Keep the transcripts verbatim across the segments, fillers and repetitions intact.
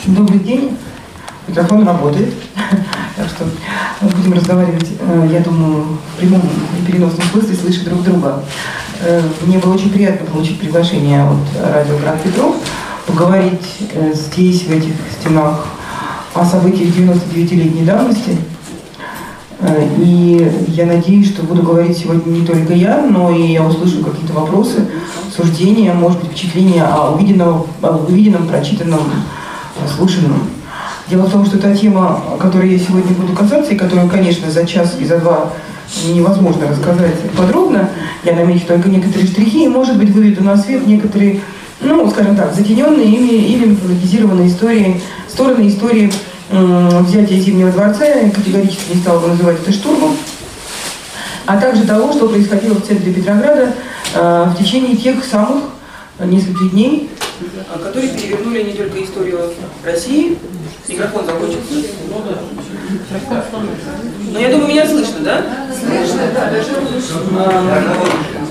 Добрый день. Микрофон работает. Так что мы будем разговаривать, я думаю, в прямом и переносном смысле, слышать друг друга. Мне было очень приятно получить приглашение от радио Град Петров поговорить здесь, в этих стенах, о событиях девяностодевятилетней давности. И я надеюсь, что буду говорить сегодня не только я, но и я услышу какие-то вопросы, суждения, может быть, впечатления о увиденном, о увиденном, прочитанном, слушанном. Дело в том, что та тема, о которой я сегодня буду касаться, и которую, конечно, за час и за два невозможно рассказать подробно, я намечу только некоторые штрихи, и, может быть, выведу на свет некоторые, ну, скажем так, затененные ими или мифологизированные истории, стороны истории э, взятия Зимнего дворца, я категорически не стала бы называть это штурмом, а также того, что происходило в центре Петрограда э, в течение тех самых нескольких дней, которые перевернули не только историю России. Микрофон закончился. Но я думаю, меня слышно, да? Слышно, да, даже а,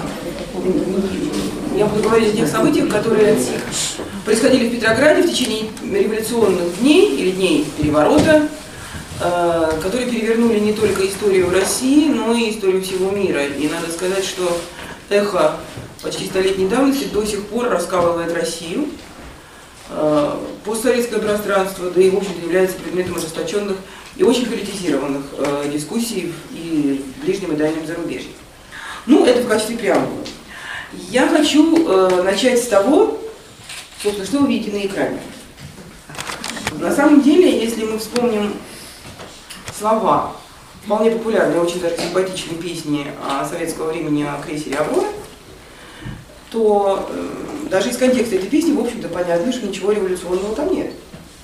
я буду говорить о тех событиях, которые происходили в Петрограде в течение революционных дней или дней переворота, а, которые перевернули не только историю России, но и историю всего мира. И надо сказать, что эхо почти столетней давности до сих пор раскалывает Россию. Постсоветское пространство, да и, в общем-то, является предметом ожесточенных и очень политизированных э, дискуссий и в ближнем и дальнем зарубежье. Ну, это в качестве преамбулы. Я хочу э, начать с того, собственно, что вы видите на экране. На самом деле, если мы вспомним слова вполне популярной, очень даже симпатичной песни советского времени о крейсере «Аврора», то э, даже из контекста этой песни, в общем-то, понятно, что ничего революционного там нет.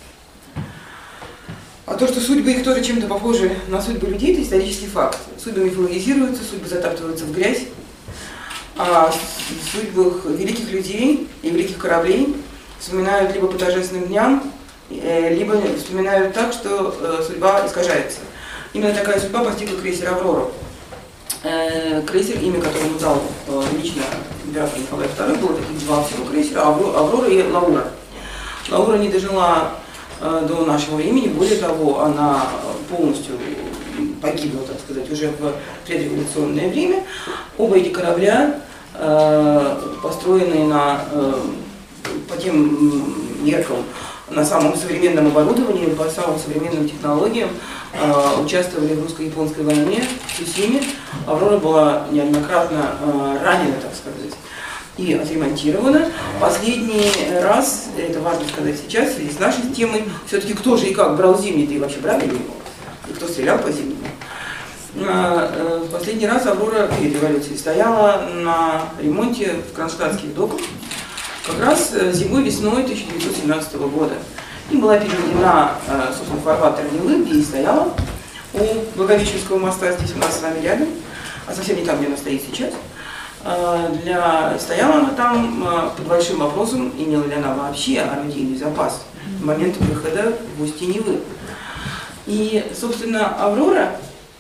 А то, что судьбы их тоже чем-то похожи на судьбы людей, это исторический факт. Судьбы мифологизируются, судьбы затаптываются в грязь, а в судьбах великих людей и великих кораблей вспоминают либо по торжественным дням, либо вспоминают так, что э, судьба искажается. Именно такая судьба постигла крейсер «Аврора». Крейсер, имя которому дал э, лично император Николай второй, было таких два всего крейсера, «Аврора» и «Лаура». «Лаура» не дожила э, до нашего времени, более того, она полностью погибла, так сказать, уже в предреволюционное время. Оба эти корабля, э, построенные на, э, по тем меркам, на самом современном оборудовании, по самым современным технологиям, э, участвовали в русско-японской войне в Цусиме. «Аврора» была неоднократно э, ранена, так сказать, и отремонтирована. Последний раз, это важно сказать сейчас, в связи с нашей темой, все-таки кто же и как брал Зимний-то и вообще брали его, и кто стрелял по Зимнему. Э, э, последний раз «Аврора» перед революцией стояла на ремонте в кронштадтских доках, как раз зимой-весной тысяча девятьсот семнадцатого года. И была переведена, собственно, в фарватер Невы, где и стояла у Благовещенского моста, здесь у нас с вами рядом, а совсем не там, где она стоит сейчас. Для... Стояла она там под большим вопросом, имела ли она вообще орудийный запас в момент выхода в устье Невы. И, собственно, «Аврора»,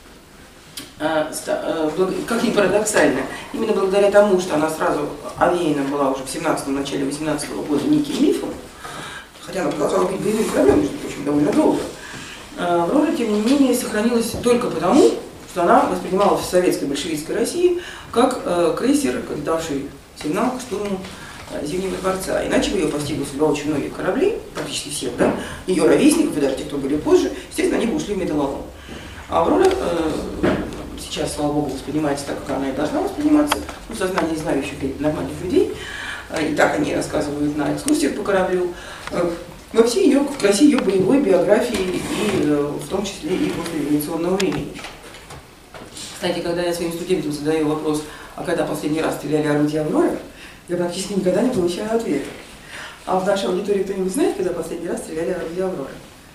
как ни парадоксально, именно благодаря тому, что она сразу овеяна была уже в семнадцатом, начале восемнадцатого года неким мифом, хотя она продолжала быть боевым кораблем, между прочим, довольно долго, «Аврора», тем не менее, сохранилась только потому, что она воспринималась в советской большевистской России как крейсер, давший сигнал к штурму Зимнего дворца. Иначе бы ее постигла судьба очень многих кораблей, практически всех, да, ее ровесников и даже тех, кто были позже, естественно, они бы ушли в металлолом. А «Аврора» э, сейчас, слава богу, воспринимается так, как она и должна восприниматься, в сознании знающих нормальных людей. И так они рассказывают на экскурсиях по кораблю. Во всей ее, в красе ее боевой биографии, и в том числе и после революционного времени. Кстати, когда я своим студентам задаю вопрос, а когда последний раз стреляли орудия «Авроры», я практически никогда не получаю ответа. А в нашей аудитории кто-нибудь знает, когда последний раз стреляли орудия «Авроры»?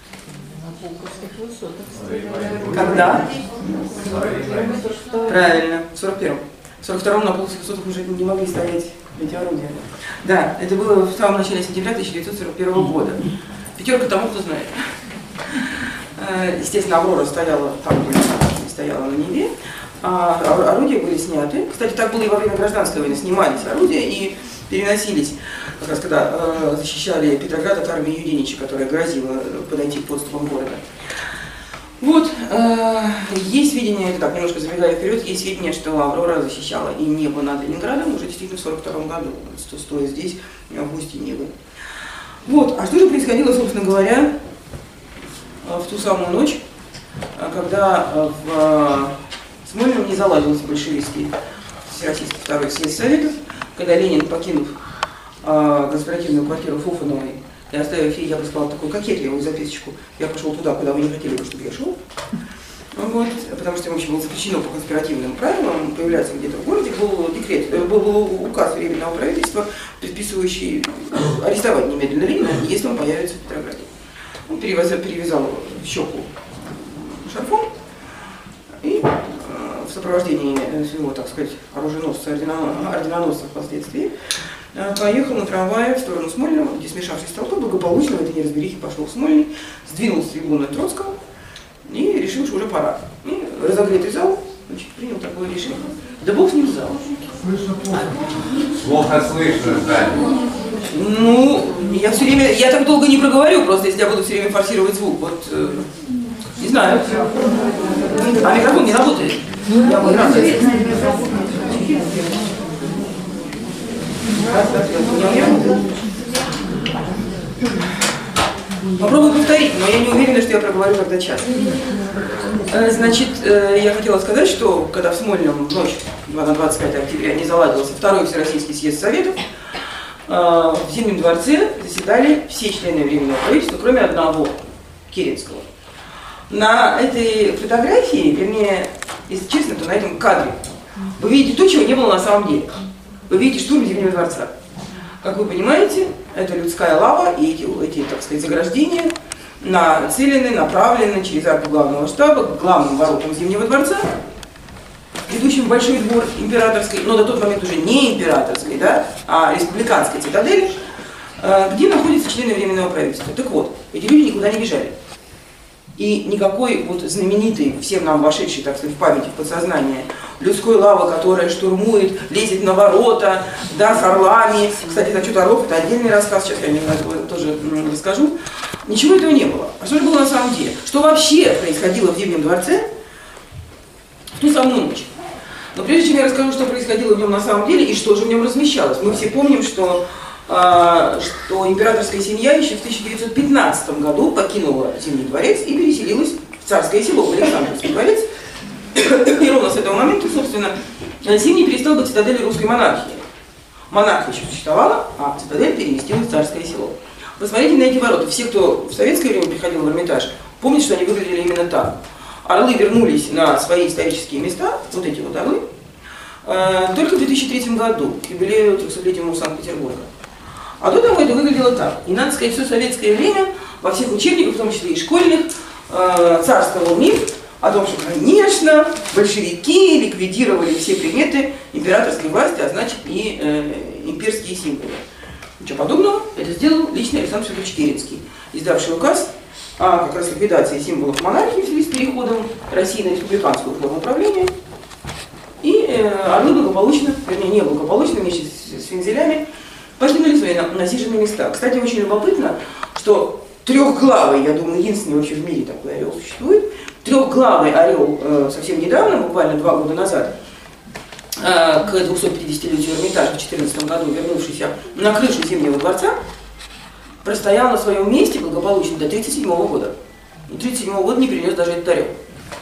Когда? Правильно, в сорок первом. В сорок втором на полках высотах уже не могли стоять эти орудия. Да, это было в самом начале сентября тысяча девятьсот сорок первого года. Пятерка тому, кто знает. Естественно, «Аврора» стояла там, где она стояла на Неве. Орудия были сняты. Кстати, так было и во время гражданской войны. Снимались орудия, и переносились, как раз когда э, защищали Петроград от армии Юденича, которая грозила подойти к подступам города. Вот, э, есть сведения, это так, немножко забегая вперед, есть сведения, что Аврора защищала и небо над Ленинградом уже действительно в сорок втором году, стоя здесь, в устье Невы. Вот, а что же происходило, собственно говоря, в ту самую ночь, когда в Смольном не заладился большевистский Всероссийский второй съезд Советов, когда Ленин, покинув э, конспиративную квартиру Фуфановой и оставив ей, я бы сказала, такую кокетливую записочку, я пошел туда, куда вы не хотели бы, чтобы я шел. Вот, потому что ему вообще было запрещено по конспиративным правилам появляться где-то в городе, был декрет, был, был указ Временного правительства, предписывающий арестовать немедленно Ленина, если он появится в Петрограде. Он перевязал, перевязал щеку шарфом и э, в сопровождении своего, так сказать, оруженосца, орденоносца впоследствии, э, поехал на трамвае в сторону Смольного, где, смешавшись с толпой, благополучно в этой неразберихе пошел в Смольный, сдвинул с трибуны Троцкого и решил, что уже пора. И разогретый зал, значит, принял такое решение. Да бог с ним зал. Плохо слышно, да. Ну, я все время, я так долго не проговорю, просто если я буду все время форсировать звук, вот, э, не знаю. А микрофон не работает. Я буду рад. Попробую повторить, но я не уверена, что я проговорю когда час. Значит, я хотела сказать, что когда в Смольном ночь на двадцать пятое октября не заладился второй Всероссийский съезд Советов, в Зимнем дворце заседали все члены Временного правительства, кроме одного, Керенского. На этой фотографии, вернее, если честно, то на этом кадре, вы видите то, чего не было на самом деле. Вы видите штурм Зимнего дворца. Как вы понимаете, это людская лава, и эти, эти, так сказать, заграждения нацелены, направлены через арку главного штаба к главным воротам Зимнего дворца, ведущим в Большой двор императорской, но до тот момент уже не императорской, да, а республиканской цитадели, где находятся члены Временного правительства. Так вот, эти люди никуда не бежали. И никакой вот знаменитый, всем нам вошедший, так сказать, в память, в подсознание, людской лавы, которая штурмует, лезет на ворота, да, с орлами. Кстати, насчет орлов, это отдельный рассказ, сейчас я немного тоже расскажу. Ничего этого не было. А что же было на самом деле? Что вообще происходило в Зимнем дворце в ту самую ночь? Но прежде чем я расскажу, что происходило в нем на самом деле и что же в нем размещалось, мы все помним, что, э, что императорская семья еще в тысяча девятьсот пятнадцатом году покинула Зимний дворец и переселилась в Царское село, в Александровский дворец. И ровно с этого момента, собственно, Зимний перестал быть цитаделью русской монархии. Монархия еще существовала, а цитадель переместилась в Царское село. Посмотрите на эти ворота. Все, кто в советское время приходил в Эрмитаж, помнят, что они выглядели именно так. Орлы вернулись на свои исторические места, вот эти вот орлы, только в две тысячи третьем году, к юбилею трехсотлетию Санкт-Петербурга. А до того это выглядело так. И надо сказать, все советское время во всех учебниках, в том числе и школьных, царствовал миф о том, что, конечно, большевики ликвидировали все приметы императорской власти, а значит и э, имперские символы. Ничего подобного, это сделал лично Александр Федорович Керенский, издавший указ о как раз ликвидации символов монархии в связи с переходом России на республиканскую форму управления. И э, орлы благополучно, вернее неблагополучно, вместе с, с вензелями, пошли на свои насиженные места. Кстати, очень любопытно, что трехглавый, я думаю, единственный вообще в мире такой орел существует, трехглавый орел э, совсем недавно, буквально два года назад, э, к двухсотпятидесятилетию Эрмитажа в две тысячи четырнадцатом году, вернувшийся на крышу Зимнего дворца, простоял на своем месте благополучно до тридцать седьмого года. И тридцать седьмого года не перенес даже этот орел.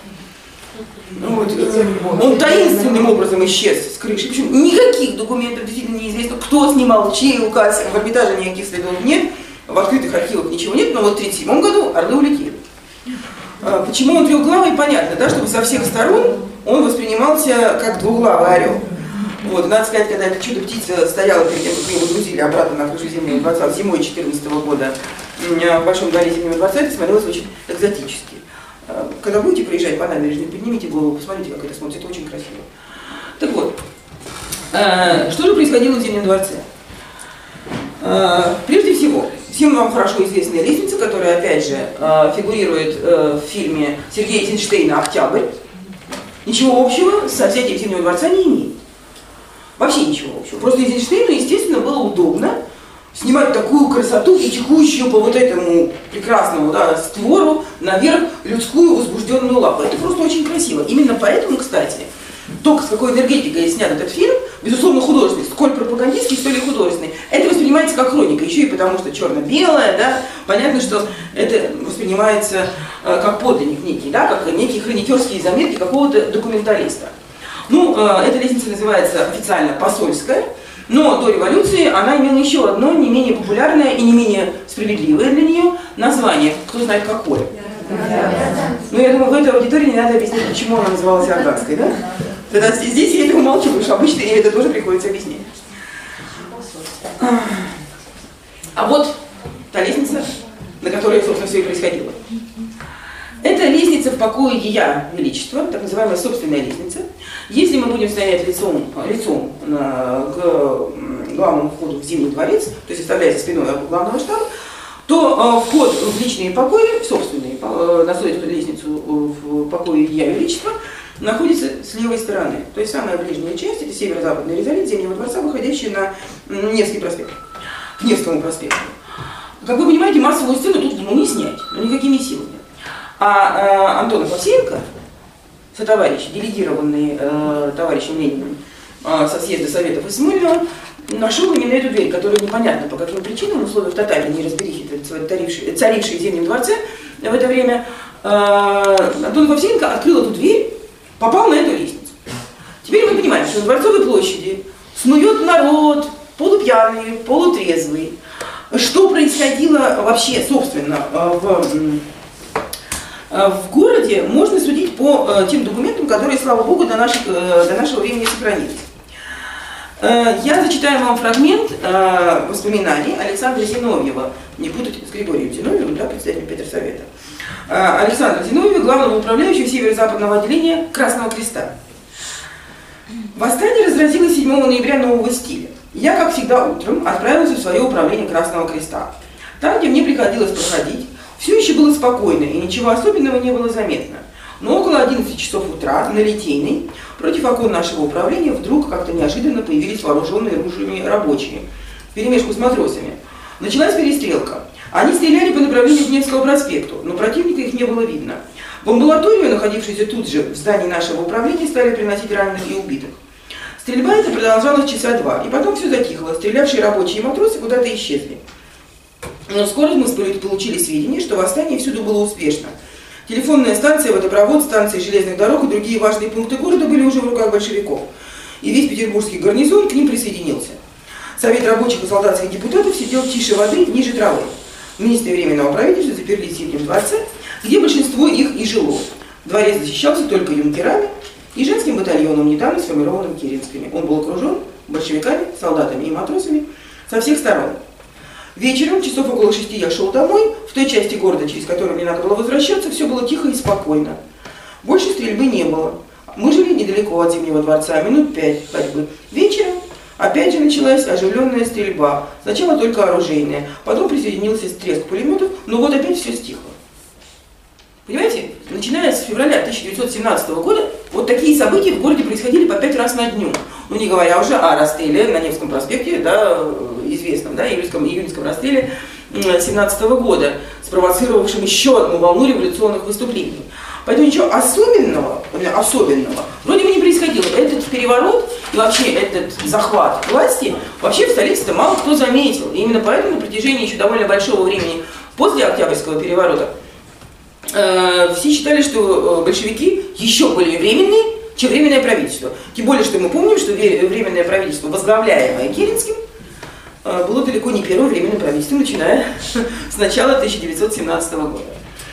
Вот. Он таинственным образом исчез с крыши. Причем никаких документов, действительно неизвестно, кто снимал, чей указ, в Эрмитаже никаких следов нет, в открытых архивах ничего нет, но вот в тридцать седьмом году орлы улетели. Почему он трехглавый, понятно, да, чтобы со всех сторон он воспринимался как двуглавый орел. Вот, надо сказать, когда эта чудо-птица стояла перед тем, как ее выгрузили обратно на крышу Зимнего дворца зимой две тысячи четырнадцатого года в Большом дворе Зимнего дворца, это смотрелось очень экзотически. Когда будете проезжать по набережной, поднимите голову, посмотрите, как это смотрится, это очень красиво. Так вот, что же происходило в Зимнем дворце? Прежде всего, всем вам хорошо известная лестница, которая, опять же, фигурирует в фильме Сергея Эйзенштейна «Октябрь», ничего общего с созвездием Зимнего дворца не имеет. Вообще ничего общего. Просто Эйзенштейну, естественно, было удобно снимать такую красоту и текущую по вот этому прекрасному, да, створу наверх людскую возбужденную лапу. Это просто очень красиво. Именно поэтому, кстати, то, с какой энергетикой снят этот фильм, безусловно, художественный, сколь пропагандистский, столь и художественный. Это воспринимается как хроника, еще и потому, что черно-белое, да, понятно, что это воспринимается э, как подлинник некий, да, как некие хроникерские заметки какого-то документалиста. Ну, э, эта лестница называется официально посольская, но до революции она имела еще одно не менее популярное и не менее справедливое для нее название. Кто знает какое? Ну, я думаю, в этой аудитории не надо объяснять, почему она называлась Иорданской, да? Тогда здесь я это умолчу, потому что обычно ей это тоже приходится объяснять. А вот та лестница, на которой, собственно, все и происходило. Это лестница в покое Ея Величества, так называемая собственная лестница. Если мы будем стоять лицом, лицом на, к главному входу в Зимний дворец, то есть оставляя за спиной главного штаба, то э, вход в личные покои, в собственные, э, на эту лестницу в покое Ея Величества, находится с левой стороны. То есть самая ближняя часть, это северо-западный резолит Зимнего дворца, выходящий на Невский проспект, к Невскому проспекту. Как вы понимаете, массовую сцену тут ну, не снять, но никакими силами. А э, Антон Овсеенко, сотоварищ, делегированный э, товарищем Лениным э, со съезда Советов и Смольного, нашел именно эту дверь, которая непонятно по каким причинам, в условиях тотальной неразберихи, царившей, царившей в Зимнем дворце в это время, э, Антон Овсеенко открыл эту дверь, попал на эту лестницу. Теперь мы понимаем, что на Дворцовой площади снует народ, полупьяный, полутрезвый. Что происходило вообще, собственно, в, в городе, можно судить по тем документам, которые, слава богу, до, наших, до нашего времени сохранились. Я зачитаю вам фрагмент воспоминаний Александра Зиновьева, не путать с Григорием Зиновьевым, да, председателем Петрсовета. Александра Зиновьева, главного управляющего северо-западного отделения Красного Креста. Восстание разразилось седьмого ноября нового стиля. Я, как всегда, утром отправился в свое управление Красного Креста. Там, где мне приходилось проходить, все еще было спокойно и ничего особенного не было заметно. Но около одиннадцати часов утра на Литейной против окон нашего управления вдруг как-то неожиданно появились вооруженные ружьями рабочие, вперемешку с матросами. Началась перестрелка. Они стреляли по направлению к Невскому проспекту, но противника их не было видно. В амбулаторию, находившуюся тут же в здании нашего управления, стали приносить раненых и убитых. Стрельба эта продолжалась часа два, и потом все затихло. Стрелявшие рабочие и матросы куда-то исчезли. Но скоро мы получили сведения, что восстание всюду было успешно. Телефонная станция, водопровод, станции железных дорог и другие важные пункты города были уже в руках большевиков. И весь петербургский гарнизон к ним присоединился. Совет рабочих и солдатских депутатов сидел тише воды, ниже травы. Министры Временного правительства заперлись в Зимнем дворце, где большинство их и жило. Дворец защищался только юнкерами и женским батальоном, недавно сформированным Керенскими. Он был окружен большевиками, солдатами и матросами со всех сторон. Вечером, часов около шести, я шел домой. В той части города, через которую мне надо было возвращаться, все было тихо и спокойно. Больше стрельбы не было. Мы жили недалеко от Зимнего дворца, минут пять ходьбы. Вечером опять же началась оживленная стрельба. Сначала только оружейная, потом присоединился треск пулеметов, но вот опять все стихло. Понимаете, начиная с февраля тысяча девятьсот семнадцатого года, вот такие события в городе происходили по пять раз на дню. Ну, не говоря уже о расстреле на Невском проспекте, да, известном, да, июльском, июньском расстреле семнадцатого года, спровоцировавшем еще одну волну революционных выступлений. Поэтому ничего особенного, особенного вроде бы не происходило. Этот переворот и вообще этот захват власти вообще в столице-то мало кто заметил. И именно поэтому на протяжении еще довольно большого времени после Октябрьского переворота э, все считали, что большевики еще более временные, чем Временное правительство. Тем более, что мы помним, что Временное правительство, возглавляемое Керенским, э, было далеко не первым Временным правительством, начиная с начала тысяча девятьсот семнадцатого года.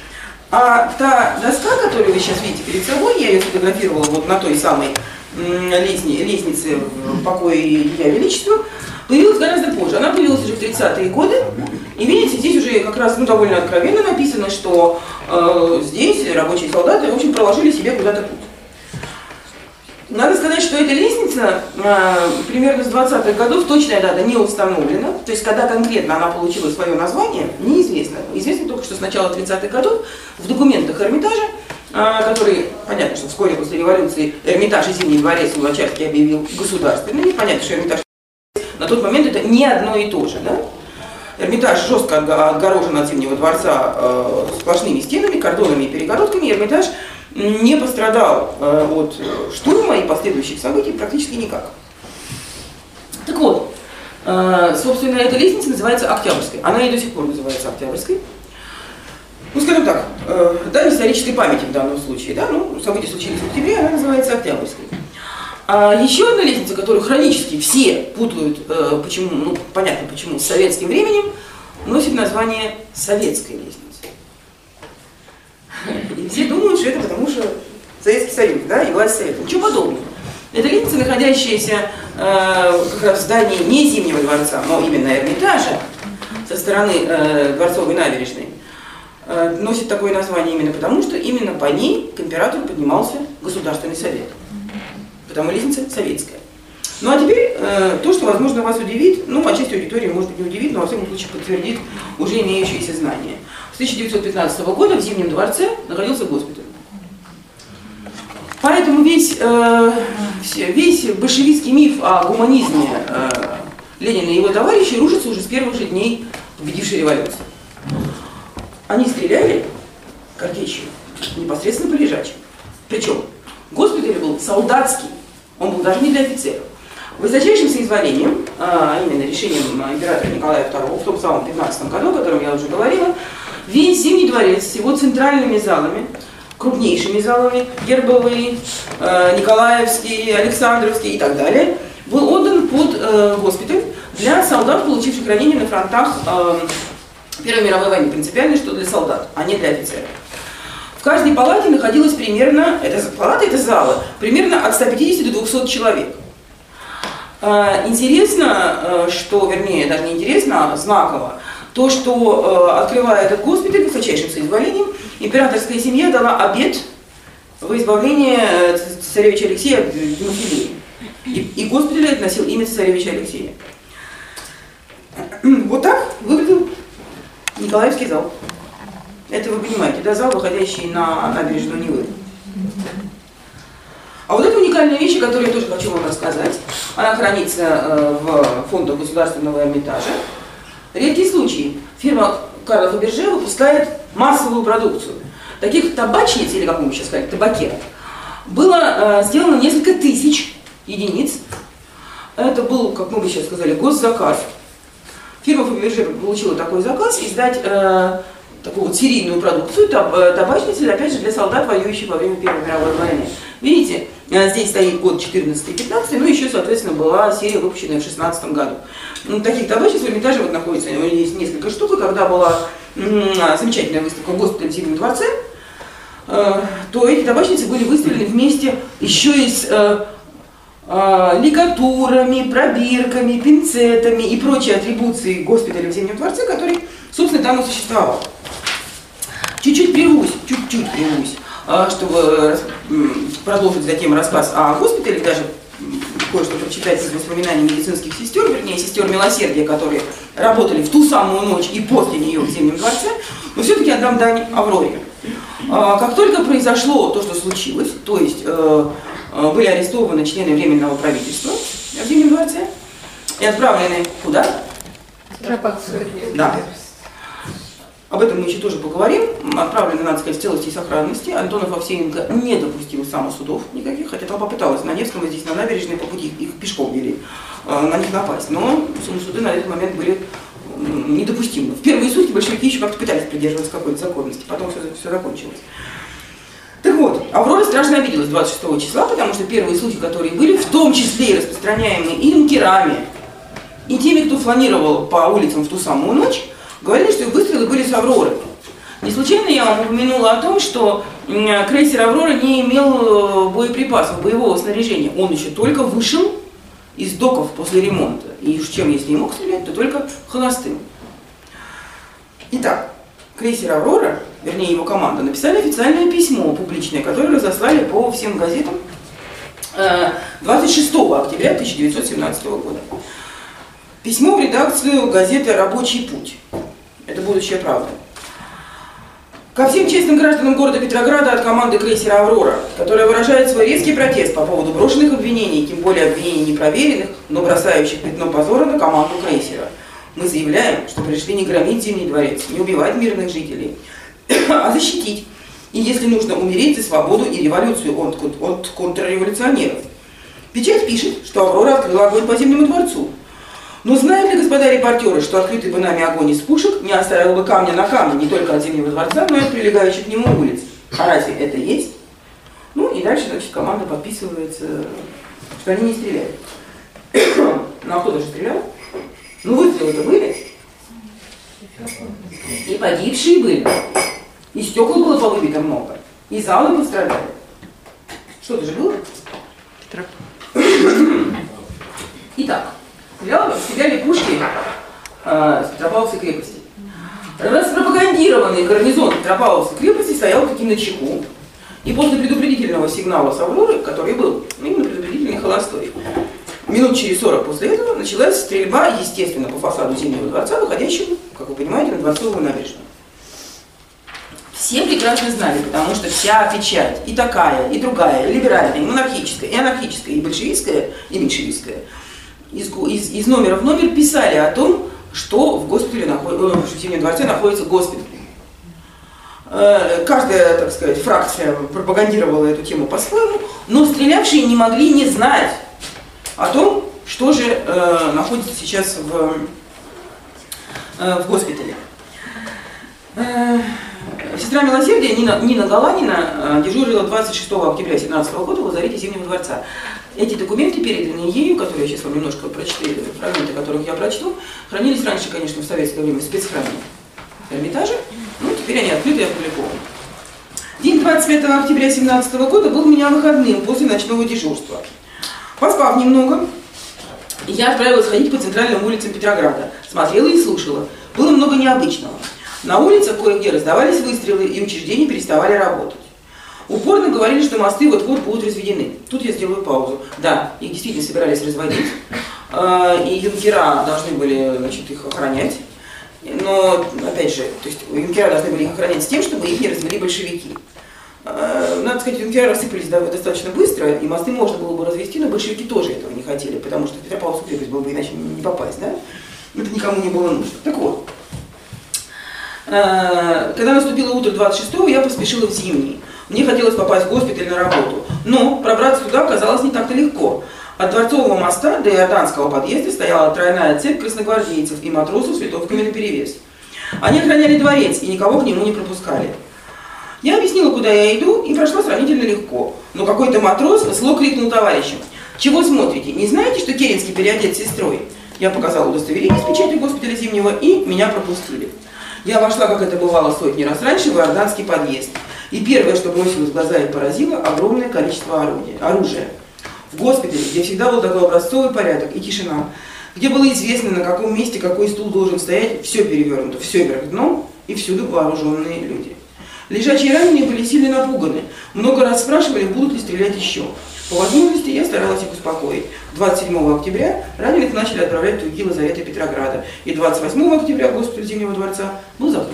А та доска, которую вы сейчас видите перед собой, я ее сфотографировала вот на той самой лестнице, лестнице в покое Ея Величества, появилась гораздо позже. Она появилась уже в тридцатые годы. И видите, здесь уже как раз ну, довольно откровенно написано, что э, здесь рабочие солдаты, в общем, проложили себе куда-то путь. Надо сказать, что эта лестница э, примерно с двадцатых годов, точная дата не установлена, то есть когда конкретно она получила свое название, неизвестно. Известно только, что с начала тридцатых годов в документах Эрмитажа который, понятно, что вскоре после революции Эрмитаж и Зимний дворец Луначарский объявил государственными. Понятно, что Эрмитаж на тот момент это не одно и то же. Да? Эрмитаж жестко отгорожен от Зимнего дворца э, сплошными стенами, кордонами и перегородками. Эрмитаж не пострадал э, от штурма и последующих событий практически никак. Так вот, э, собственно, эта лестница называется Октябрьской. Она и до сих пор называется Октябрьской. Ну, скажем так, э, да, исторической памяти в данном случае, да, ну, события случились в октябре, она называется Октябрьской. А еще одна лестница, которую хронически все путают, э, почему, ну, понятно почему, с советским временем, носит название Советская лестница. И все думают, что это потому что Советский Союз, да, и власть Совета. Ничего подобного. Это лестница, находящаяся э, как раз в здании не Зимнего дворца, но именно Эрмитажа, со стороны э, Дворцовой набережной, носит такое название именно потому, что именно по ней к императору поднимался Государственный совет. Потому лестница советская. Ну а теперь э, то, что, возможно, вас удивит, ну, отчасти аудитории, может быть, не удивит, но, во всяком случае, подтвердит уже имеющиеся знания. С тысяча девятьсот пятнадцатого года в Зимнем дворце находился госпиталь. Поэтому весь, э, весь большевистский миф о гуманизме э, Ленина и его товарищей рушится уже с первых же дней победившей революции. Они стреляли картечью непосредственно по лежачим. Причем госпиталь был солдатский, он был даже не для офицеров. Высочайшим соизволением, а именно решением императора Николая второго в том самом пятнадцатом году, о котором я уже говорила, весь Зимний дворец с его центральными залами, крупнейшими залами, Гербовый, Николаевский, Александровский и так далее, был отдан под госпиталь для солдат, получивших ранения на фронтах Первой мировой войны. Принципиально, что для солдат, а не для офицеров. В каждой палате находилось примерно, это палата, это залы, примерно от ста пятидесяти до двухсот человек. Интересно, что, вернее, даже не интересно, а знаково, то, что, открывая этот госпиталь высочайшим соизволением, императорская семья дала обет во избавление цесаревича Алексея от гемофилии. И, и госпиталь носил имя цесаревича Алексея. Вот так выглядел Николаевский зал. Это вы понимаете, да, зал, выходящий на набережную Невы. А вот это уникальная вещь, о которой я тоже хочу вам рассказать. Она хранится в фондах Государственного Эрмитажа. Редкий случай. Фирма Карла Фаберже выпускает массовую продукцию. Таких табачниц, или как мы сейчас сказали, табакерок, было сделано несколько тысяч единиц. Это был, как мы бы сейчас сказали, госзаказ. Фирма Фаберже получила такой заказ издать э, такую вот серийную продукцию таб, табачницы, опять же, для солдат, воюющих во время Первой мировой войны. Видите, здесь стоит год четырнадцатый и пятнадцатый, ну еще, соответственно, была серия, выпущенная в шестнадцатом году. Ну, таких табачниц в Эрмитаже вот находится, есть несколько штук, и когда была замечательная выставка в госпитале в Зимнем дворце, э, то эти табачницы были выставлены вместе еще и с э, лигатурами, пробирками, пинцетами и прочей атрибуцией госпиталя в Зимнем дворце, который, собственно, там и существовал. Чуть-чуть прервусь, чуть-чуть прервусь, чтобы продолжить затем рассказ о госпитале, даже кое-что прочитать из воспоминаний медицинских сестер, вернее, сестер милосердия, которые работали в ту самую ночь и после нее в Зимнем дворце, но все-таки отдам дань Авроре. Как только произошло то, что случилось, то есть были арестованы члены Временного правительства в Зимнем дворце и отправлены куда? Да. Об этом мы еще тоже поговорим. Отправлены, надо сказать, в целости и сохранности. Антонов Овсеенко не допустил самосудов никаких, хотя толпа пыталась на Невском, здесь на набережной, по пути их пешком вели, на них напасть. Но самосуды на этот момент были недопустимы. В первые сутки большевики еще как-то пытались придерживаться какой-то законности, потом все, все закончилось. Так вот, Аврора страшно обиделась двадцать шестого числа, потому что первые слухи, которые были, в том числе и распространяемые и юнкерами, и теми, кто фланировал по улицам в ту самую ночь, говорили, что выстрелы были с Авроры. Не случайно я вам упомянула о том, что крейсер Аврора не имел боеприпасов, боевого снаряжения. Он еще только вышел из доков после ремонта. И уж чем, если не мог стрелять, то только холостым. Итак, крейсер Аврора, вернее его команда, написали официальное письмо публичное, которое разослали по всем газетам двадцать шестого октября тысяча девятьсот семнадцатого года. Письмо в редакцию газеты «Рабочий путь». Это будущая правда. Ко всем честным гражданам города Петрограда от команды крейсера «Аврора», которая выражает свой резкий протест по поводу брошенных обвинений, тем более обвинений непроверенных, но бросающих пятно позора на команду крейсера. Мы заявляем, что пришли не громить Зимний дворец, не убивать мирных жителей, а защитить. И если нужно, умереть за свободу и революцию от, от контрреволюционеров. Печать пишет, что «Аврора» открыла огонь по Зимнему дворцу. Но знают ли, господа репортеры, что открытый бы нами огонь из пушек не оставил бы камня на камне не только от Зимнего дворца, но и от прилегающих к нему улиц? А разве это есть? Ну и дальше, значит, команда подписывается, что они не стреляют. Ну а кто-то же стрелял? Ну выстрелы-то были. И погибшие были. И стекла было повыбито много. И залы пострадали. Что-то же было? Итак. Стреляли пушки э, с Петропавловской крепости. Распропагандированный гарнизон Петропавловской крепости стоял таким на чеку. И после предупредительного сигнала с «Авроры», который был именно предупредительный холостой, минут через сорок после этого началась стрельба, естественно, по фасаду Зимнего дворца, выходящему, как вы понимаете, на Дворцовую набережную. Все прекрасно знали, потому что вся печать, и такая, и другая, и либеральная, и монархическая, и анархическая, и большевистская, и меньшевистская, Из, из, из номера в номер писали о том, что в госпитале наход... в Зимнем дворце находится госпиталь. Каждая, так сказать, фракция пропагандировала эту тему по-своему, но стрелявшие не могли не знать о том, что же э, находится сейчас в, э, в госпитале. Э, сестра милосердия Нина, Нина Галанина дежурила двадцать шестого октября две тысячи семнадцатого года в лазарете Зимнего дворца. Эти документы, переданные ею, которые я сейчас вам немножко прочту, фрагменты которых я прочту, хранились раньше, конечно, в советское время в спецхране в Эрмитаже, но теперь они открыты и опубликованы. День двадцать пятого октября две тысячи семнадцатого года был у меня выходным после ночного дежурства. Поспав немного, я отправилась ходить по центральным улицам Петрограда, смотрела и слушала. Было много необычного. На улицах кое-где раздавались выстрелы, и учреждения переставали работать. Упорно говорили, что мосты вот-вот будут разведены. Тут я сделаю паузу. Да, их действительно собирались разводить. И юнкера должны были, значит, их охранять. Но, опять же, то есть юнкера должны были их охранять с тем, чтобы их не развели большевики. Надо сказать, юнкера рассыпались достаточно быстро, и мосты можно было бы развести, но большевики тоже этого не хотели, потому что в Петропавловскую крепость было бы иначе не попасть, да? Это никому не было нужно. Так вот, когда наступило утро двадцать шестого, я поспешила в Зимний. Мне хотелось попасть в госпиталь на работу, но пробраться туда оказалось не так-то легко. От Дворцового моста до Иорданского подъезда стояла тройная цепь красногвардейцев и матросов с винтовками наперевес. Они охраняли дворец и никого к нему не пропускали. Я объяснила, куда я иду, и прошла сравнительно легко. Но какой-то матрос зло крикнул товарищам: «Чего смотрите? Не знаете, что Керенский переодет сестрой?» Я показала удостоверение с печатью госпиталя Зимнего, и меня пропустили. Я вошла, как это бывало сотни раз раньше, в Иорданский подъезд. И первое, что бросилось в глаза и поразило, огромное количество орудия, оружия. В госпитале, где всегда был такой образцовый порядок и тишина, где было известно, на каком месте какой стул должен стоять, все перевернуто, все вверх дном, и всюду вооруженные люди. Лежачие раненые были сильно напуганы, много раз спрашивали, будут ли стрелять еще. По возможности я старалась их успокоить. двадцать седьмого октября раненых начали отправлять в другие лазареты Петрограда, и двадцать восьмого октября госпиталь Зимнего дворца был закрыт.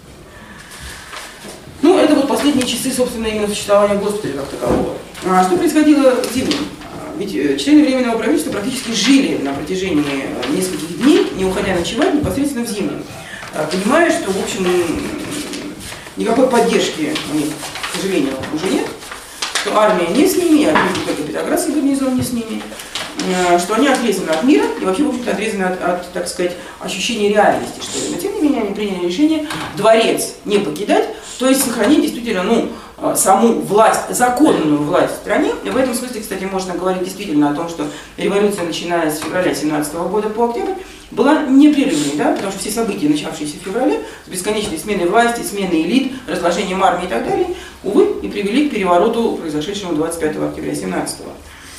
Ну, это вот последние часы, собственно, именно существования госпиталя как такового. А что происходило в Зимнем? Ведь члены Временного правительства практически жили на протяжении нескольких дней, не уходя ночевать, непосредственно в Зимнем, понимая, что, в общем, никакой поддержки у них, к сожалению, уже нет, что армия не с ними, а только Петроградский гарнизон не с ними, что они отрезаны от мира и вообще, в общем-то, отрезаны от, от, так сказать, ощущения реальности, что ли. Но, тем не менее, они приняли решение дворец не покидать, то есть сохранить действительно, ну, саму власть, законную власть в стране. И в этом смысле, кстати, можно говорить действительно о том, что революция, начиная с февраля семнадцатого года по октябрь, была непрерывной, да, потому что все события, начавшиеся в феврале, с бесконечной сменой власти, сменой элит, разложением армии и так далее, увы, и привели к перевороту, произошедшему двадцать пятого октября семнадцатого.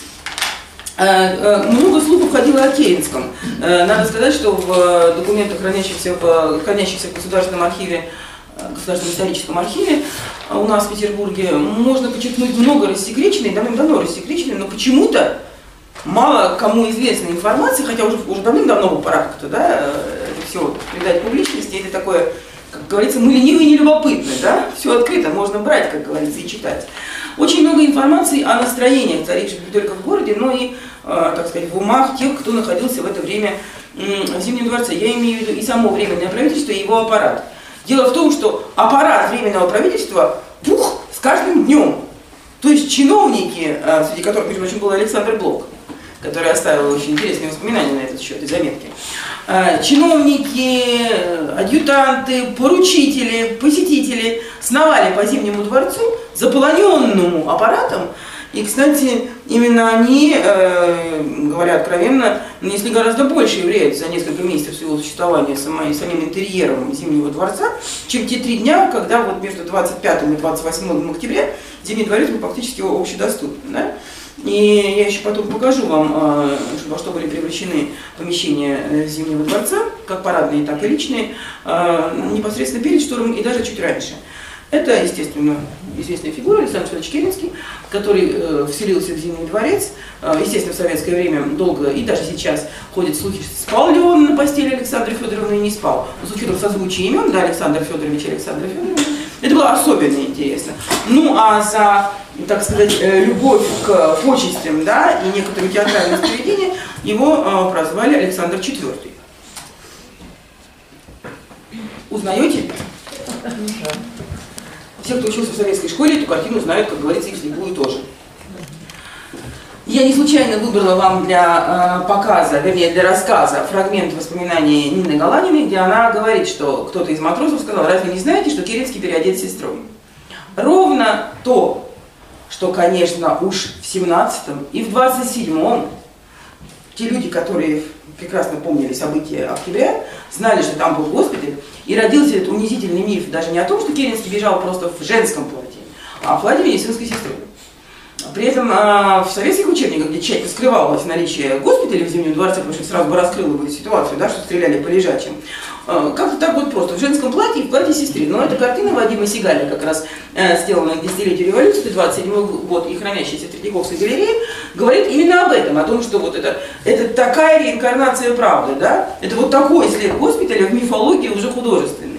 Много слухов ходило о Керенском. Надо сказать, что в документах, хранящихся в, хранящихся в Государственном архиве, Государственном историческом архиве у нас в Петербурге, можно подчеркнуть много рассекреченной, давным-давно рассекреченной, но почему-то мало кому известной информации, хотя уже, уже давным-давно пора как-то, да, это все придать публичности, это такое как говорится, мы ленивые и нелюбопытны, да? Все открыто, можно брать, как говорится, и читать. Очень много информации о настроениях, царивших не только в городе, но и, э, так сказать, в умах тех, кто находился в это время э, в Зимнем дворце. Я имею в виду и само Временное правительство, и его аппарат. Дело в том, что аппарат Временного правительства пух с каждым днем. То есть чиновники, э, среди которых, между прочим, был Александр Блок, который оставил очень интересные воспоминания на этот счет и заметки. Чиновники, адъютанты, поручители, посетители сновали по Зимнему дворцу, заполоненному аппаратом. И, кстати, именно они, э, говоря откровенно, нанесли гораздо больший вред за несколько месяцев своего существования самим, самим интерьером Зимнего дворца, чем те три дня, когда вот между двадцать пятым и двадцать восьмым октября Зимний дворец был фактически общедоступен. Да? И я еще потом покажу вам, во что были превращены помещения Зимнего дворца, как парадные, так и личные, непосредственно перед штурмом и даже чуть раньше. Это, естественно, известная фигура Александр Федорович Керенский, который вселился в Зимний дворец. Естественно, в советское время долго, и даже сейчас ходят слухи, спал ли он на постели Александры Федоровны и не спал. Но с учетом созвучия имен, да, Александр Федорович и Александра Федоровна, это было особенно интересно. Ну, а за, так сказать, любовь к почестям, да, и некоторые театральные заведения его прозвали Александр четвёртый. Узнаете? Все, кто учился в советской школе, эту картину знают, как говорится, и вслепую тоже. Я не случайно выбрала вам для э, показа, вернее, для рассказа фрагмент воспоминаний Нины Галаниной, где она говорит, что кто-то из матросов сказал: разве не знаете, что Керенский переодет сестрой? Ровно то, что, конечно, уж в семнадцатом и в двадцать седьмом те люди, которые прекрасно помнили события октября, знали, что там был госпиталь, и родился этот унизительный миф даже не о том, что Керенский бежал просто в женском платье, а в платье медицинской сестры. При этом в советских учебниках, где тщательно скрывалось наличие госпиталя в Зимнем дворце, потому что сразу бы раскрыло бы ситуацию, да, что стреляли по лежачим, как-то так вот просто, в женском платье и в платье сестры. Но эта картина Вадима Сигаля, как раз сделана к десятилетию революции, двадцать седьмой год, и хранящаяся в Третьяковской галерее, говорит именно об этом, о том, что вот это, это такая реинкарнация правды, да? Это вот такой след госпиталя в мифологии уже художественный.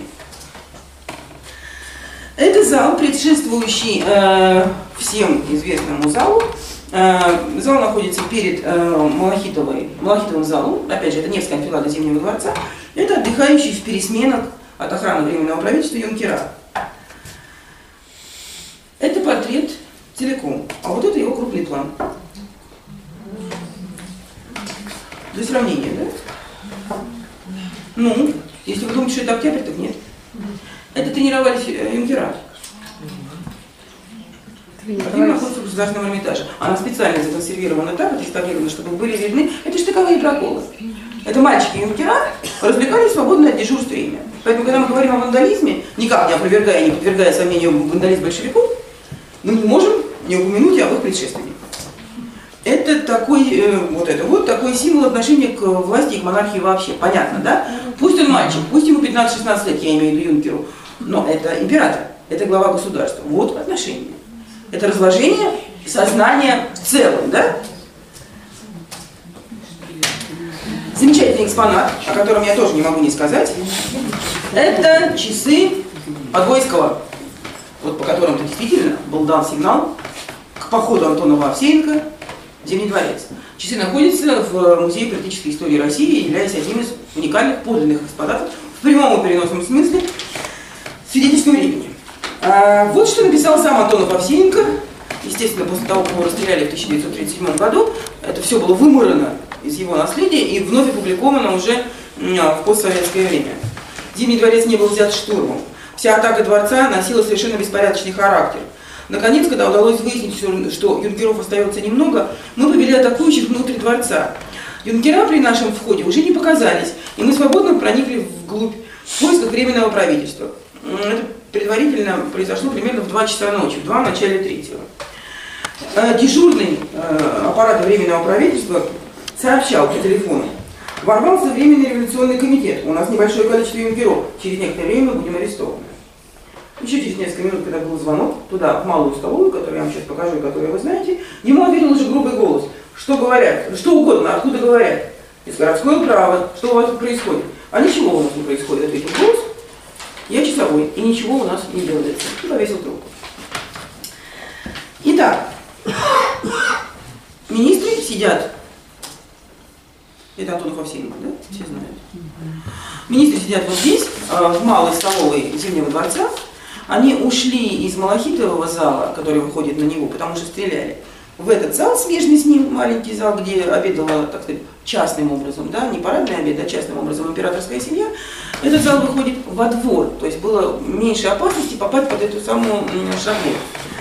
Это зал, предшествующий э, всем известному залу. Э, зал находится перед э, Малахитовой, Малахитовым залом. Опять же, это Невская анфилада Зимнего дворца. Это отдыхающий в пересменах от охраны Временного правительства юнкера. Это портрет целиком, а вот это его крупный план. Для сравнения, да? Ну, если вы думаете, что это октябрь, так нет. Это тренировались юнкера. Картина находится в Государственном Эрмитаже. Она специально законсервирована так, отреставрирована, чтобы были видны. Это штыковые проколы. Это мальчики-юнкера развлекались свободно от дежурств время. Поэтому, когда мы говорим о вандализме, никак не опровергая и не подвергая сомнению вандализм большевиков, мы не можем не упомянуть об их предшественниках. Это такой, э, вот это вот такой символ отношения к власти и к монархии вообще. Понятно, да? Пусть он мальчик, пусть ему пятнадцать-шестнадцать лет, я имею в виду юнкеру, но это император, это глава государства. Вот отношения. Это разложение сознания в целом, да? Замечательный экспонат, о котором я тоже не могу не сказать, это часы Подвойского, вот по которым-то действительно был дан сигнал к походу Антонова Овсеенко в Зимний дворец. Часы находятся в Музее практической истории России и являются одним из уникальных подлинных экспонатов в прямом и переносном смысле свидетельского времени. А, вот что написал сам Антонов Овсеенко. Естественно, после того, как его расстреляли в тысяча девятьсот тридцать седьмом году, это все было выморано из его наследия и вновь опубликовано уже в постсоветское время. Зимний дворец не был взят штурмом. Вся атака дворца носила совершенно беспорядочный характер. Наконец, когда удалось выяснить, что юнкеров остается немного, мы повели атакующих внутрь дворца. Юнкера при нашем входе уже не показались, и мы свободно проникли вглубь в поисках Временного правительства. Это предварительно произошло примерно в два часа ночи, в два в начале третьего. Дежурный аппарата Временного правительства сообщал по телефону: ворвался Временный революционный комитет, у нас небольшое количество юнкеров, через некоторое время мы будем арестованы. Еще через несколько минут, когда был звонок туда, в малую столовую, которую я вам сейчас покажу, и которую вы знаете, ему ответил уже грубый голос: что говорят, что угодно, откуда говорят. Из городское право, что у вас тут происходит? А ничего у нас не происходит, ответил голос. Я часовой, и ничего у нас не делается. И повесил трубку. Итак, министры сидят. Это Антонов Овсеенко, да? Все знают. Министры сидят вот здесь, в малой столовой Зимнего дворца. Они ушли из малахитового зала, который выходит на него, потому что стреляли, в этот зал, смежный с ним, маленький зал, где обедала, так сказать, частным образом, да, не парадный обед, а частным образом императорская семья. Этот зал выходит во двор, то есть было меньше опасности попасть под эту самую шаблю.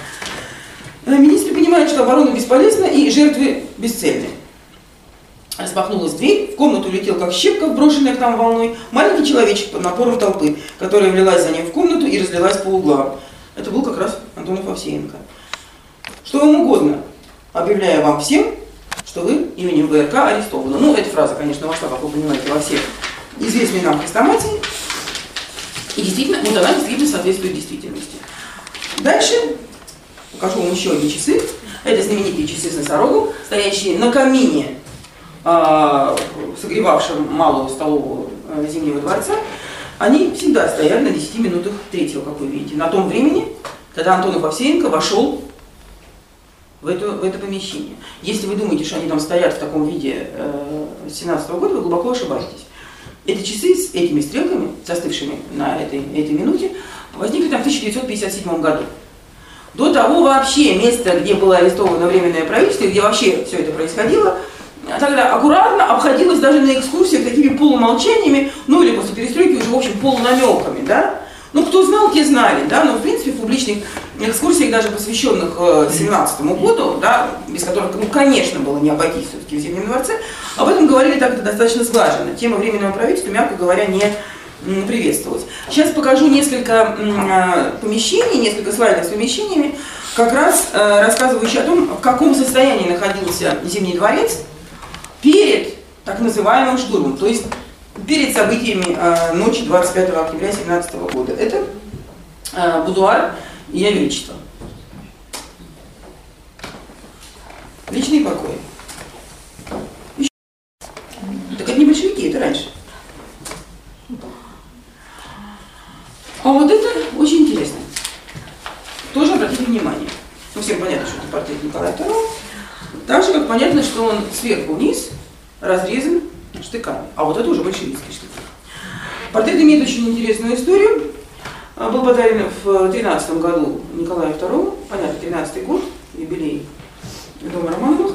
Министры понимают, что оборона бесполезна и жертвы бесцельны. Распахнулась дверь, в комнату улетел как щепка, брошенная к нам волной, маленький человечек под напором толпы, которая влилась за ним в комнату и разлилась по углам. Это был как раз Антонов Овсеенко. Что вам угодно, объявляю вам всем, что вы именем ВРК арестованы. Ну, эта фраза, конечно, вошла, как вы понимаете, во все известные нам хрестоматии. И действительно, вот она действительно соответствует действительности. Дальше покажу вам еще одни часы. Это знаменитые часы с носорогом, стоящие на камине, согревавшим малую столовую Зимнего дворца. Они всегда стоят на десяти минутах третьего, как вы видите, на том времени, когда Антонов Овсеенко вошел в это, в это помещение. Если вы думаете, что они там стоят в таком виде э, с семнадцатого года, вы глубоко ошибаетесь. Эти часы с этими стрелками, застывшими на этой, этой минуте, возникли там в тысяча девятьсот пятьдесят седьмом году. До того вообще место, где было арестовано Временное правительство, где вообще все это происходило, тогда аккуратно обходилось даже на экскурсиях такими полумолчаниями, ну или после перестройки уже, в общем, полунамеками, да. Ну, кто знал, те знали, да, но, в принципе, в публичных экскурсиях, даже посвященных семнадцатому году, да, без которых, ну, конечно, было не обойтись все-таки в Зимнем дворце, об этом говорили так-то достаточно слаженно. Тема Временного правительства, мягко говоря, не приветствовалась. Сейчас покажу несколько помещений, несколько слайдов с помещениями, как раз рассказывающие о том, в каком состоянии находился Зимний дворец перед так называемым штурмом, то есть перед событиями э, ночи двадцать пятого октября две тысячи семнадцатого года. Это э, будуар Ее Величества. Личные покои. Еще. Так это не большевики, это раньше. А вот это очень интересно. Тоже обратите внимание. Ну, всем понятно, что это портрет Николая второго. Так же, как понятно, что он сверху вниз разрезан штыками. А вот это уже большевистский штык. Портрет имеет очень интересную историю. Был подарен в тринадцатом году Николаю второму, понятно, тринадцатый год, юбилей дома Романовых.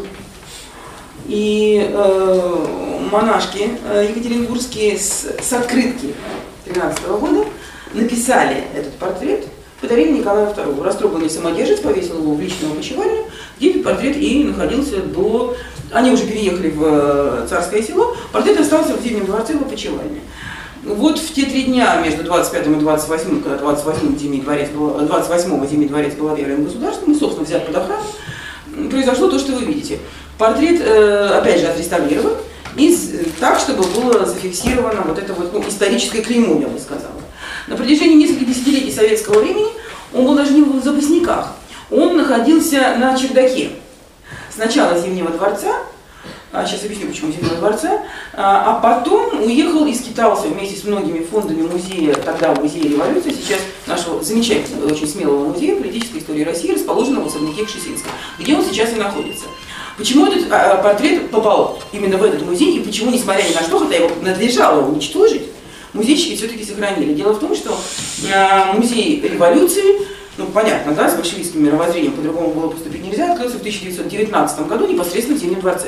И э, монашки екатеринбургские с, с открытки тринадцатого года написали этот портрет, подарили Николаю второму. Растроганный самодержец повесил его в личную опочивальню, где этот портрет и находился до... Они уже переехали в Царское село, портрет остался в Зимнем дворце в опочивальне. Вот в те три дня между двадцать пятым и двадцать восьмым, когда двадцать восьмого Зимний дворец был, двадцать восьмого Зимний дворец был объявлен государством и, собственно, взят под охрану, произошло то, что вы видите. Портрет, опять же, отреставрирован, и так, чтобы было зафиксировано вот это вот, ну, историческое клеймо, я бы сказала. На протяжении нескольких десятилетий советского времени он был даже не в запасниках, он находился на чердаке. Сначала Зимнего дворца, а сейчас объясню, почему Зимнего дворца, а потом уехал и скитался вместе с многими фондами музея, тогда музея революции, сейчас нашего замечательного, очень смелого музея политической истории России, расположенного в особняке Кшесинска, где он сейчас и находится. Почему этот а, портрет попал именно в этот музей и почему, несмотря ни на что, хотя его надлежало уничтожить, музейщики все-таки сохранили. Дело в том, что а, музей революции, ну понятно, да, с большевистским мировоззрением по-другому было поступить нельзя, открылся в тысяча девятьсот девятнадцатом году непосредственно в Зимнем дворце.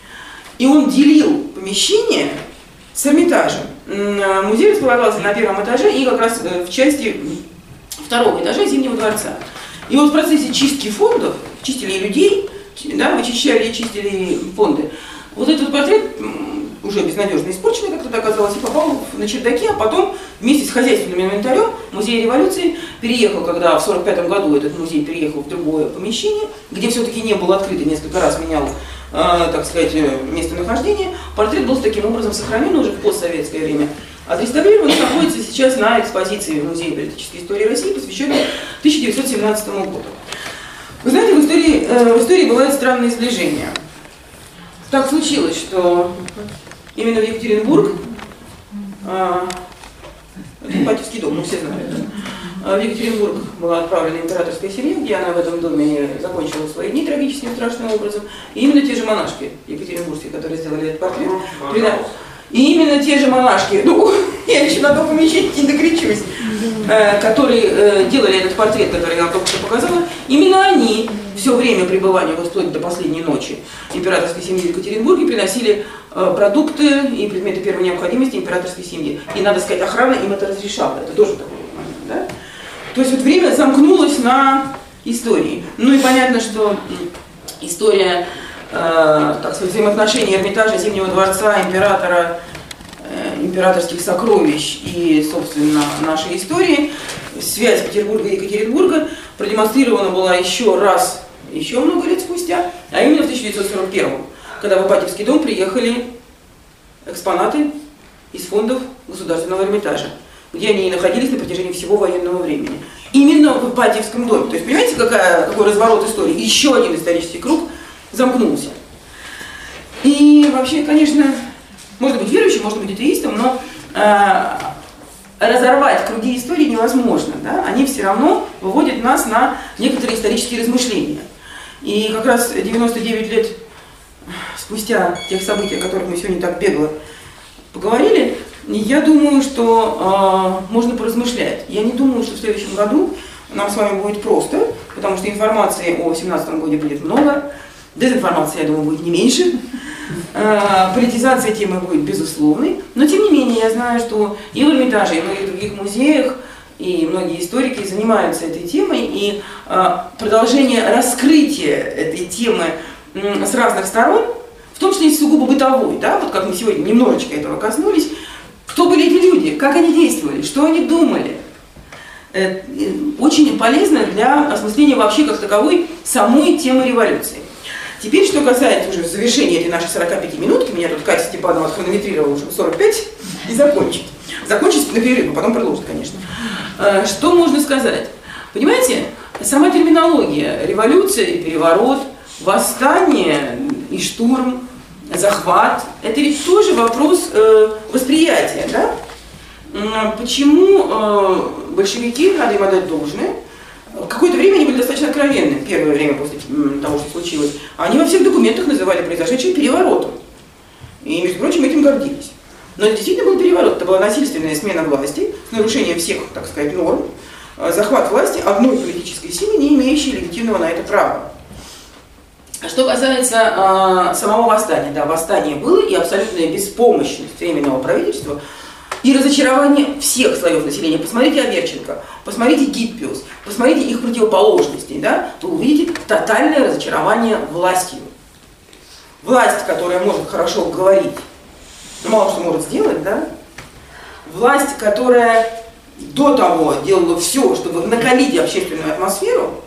И он делил помещение с Эрмитажем. Музей располагался на первом этаже и как раз в части второго этажа Зимнего дворца. И вот в процессе чистки фондов, чистили людей, да, вычищали и чистили фонды, вот этот портрет, уже безнадежно испорченный, как тут оказалось, и попал на чердаке, а потом вместе с хозяйственным инвентарем музей революции переехал, когда в сорок пятом году этот музей переехал в другое помещение, где все-таки не было открыто, несколько раз менял, э, так сказать, местонахождение. Портрет был таким образом сохранен уже в постсоветское время. Отреставрирован, находится сейчас на экспозиции в Музее политической истории России, посвященной тысяча девятьсот семнадцатому году. Вы знаете, в истории, э, в истории бывают странные сближения. Так случилось, что именно в Екатеринбург э, Ипатьевский дом, мы все знали. В Екатеринбург была отправлена императорская семья, где она в этом доме закончила свои дни трагическим страшным образом. И именно те же монашки екатеринбургские, которые сделали этот портрет, и именно те же монашки, ну, я еще на том помещении не докричусь, э, которые э, делали этот портрет, который я вам только что показала, именно они все время пребывания, вот вплоть до последней ночи императорской семьи в Екатеринбурге, приносили э, продукты и предметы первой необходимости императорской семьи. И, надо сказать, охрана им это разрешала, это тоже такой момент, да? То есть вот время замкнулось на истории. Ну и понятно, что история, э, так сказать, взаимоотношений Эрмитажа, Зимнего дворца, императора, э, императорских сокровищ и, собственно, нашей истории, связь Петербурга и Екатеринбурга продемонстрирована была еще раз, еще много лет спустя, а именно в тысяча девятьсот сорок первом, когда в Ипатьевский дом приехали экспонаты из фондов Государственного Эрмитажа, где они и находились на протяжении всего военного времени. Именно в Ипатьевском доме. То есть, понимаете, какая, какой разворот истории? Еще один исторический круг замкнулся. И вообще, конечно, можно быть верующим, можно быть атеистом, но э, разорвать круги истории невозможно. Да? Они все равно выводят нас на некоторые исторические размышления. И как раз девяносто девять лет спустя тех событий, о которых мы сегодня так бегло поговорили, я думаю, что э, можно поразмышлять. Я не думаю, что в следующем году нам с вами будет просто, потому что информации о две тысячи семнадцатом году будет много, дезинформации, я думаю, будет не меньше, э, политизация темы будет безусловной, но тем не менее я знаю, что и в Эрмитаже, и в многих других музеях, и многие историки занимаются этой темой, и э, продолжение раскрытия этой темы э, с разных сторон, в том числе и сугубо бытовой, да, вот как мы сегодня немножечко этого коснулись. Кто были эти люди, как они действовали, что они думали. Очень полезно для осмысления вообще как таковой самой темы революции. Теперь, что касается уже завершения этой нашей сорока пяти минутки, меня тут Катя Степанова отхронометрировала уже сорок пять и закончит. Закончить на перерыв, а потом продолжит, конечно. Что можно сказать? Понимаете, сама терминология революция и переворот, восстание и штурм, захват, это ведь тоже вопрос э, восприятия, да? Почему э, большевики, надо им отдать должное, какое-то время они были достаточно откровенны, первое время после того, что случилось, они во всех документах называли произошедшим переворотом. И, между прочим, этим гордились. Но это действительно был переворот, это была насильственная смена власти с нарушением всех, так сказать, норм, захват власти одной политической силы, не имеющей легитимного на это права. Что касается э, самого восстания, да, восстание было, и абсолютная беспомощность Временного правительства, и разочарование всех слоев населения. Посмотрите Аверченко, посмотрите Гиппиус, посмотрите их противоположностей, да, то увидите тотальное разочарование властью. Власть, которая может хорошо говорить, но мало что может сделать, да, власть, которая до того делала все, чтобы накалить общественную атмосферу,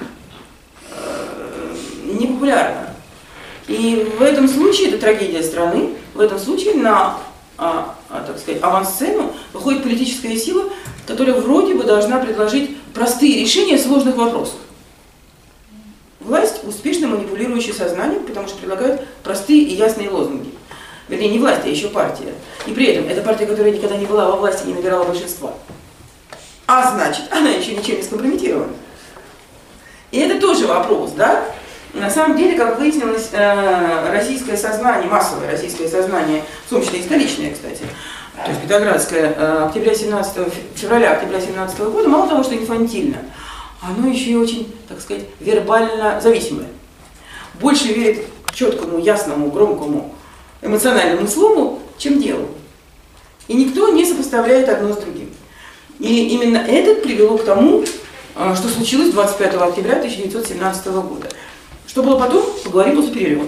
непопулярна. И в этом случае, это трагедия страны, в этом случае на, а, а, так сказать, авансцену выходит политическая сила, которая вроде бы должна предложить простые решения сложных вопросов. Власть, успешно манипулирующая сознанием, потому что предлагает простые и ясные лозунги. Вернее, не власть, а еще партия. И при этом это партия, которая никогда не была во власти, не набирала большинства. А значит, она еще ничем не скомпрометирована. И это тоже вопрос, да? На самом деле, как выяснилось, российское сознание, массовое российское сознание, в том числе и столичное, кстати, то есть петроградское, октября семнадцатого, февраля октября семнадцатого года, мало того, что инфантильно, оно еще и очень, так сказать, вербально зависимое. Больше верит четкому, ясному, громкому, эмоциональному слову, чем делу. И никто не сопоставляет одно с другим. И именно это привело к тому, что случилось двадцать пятого октября тысяча девятьсот семнадцатого года. Что было потом, поговорим после перерыва.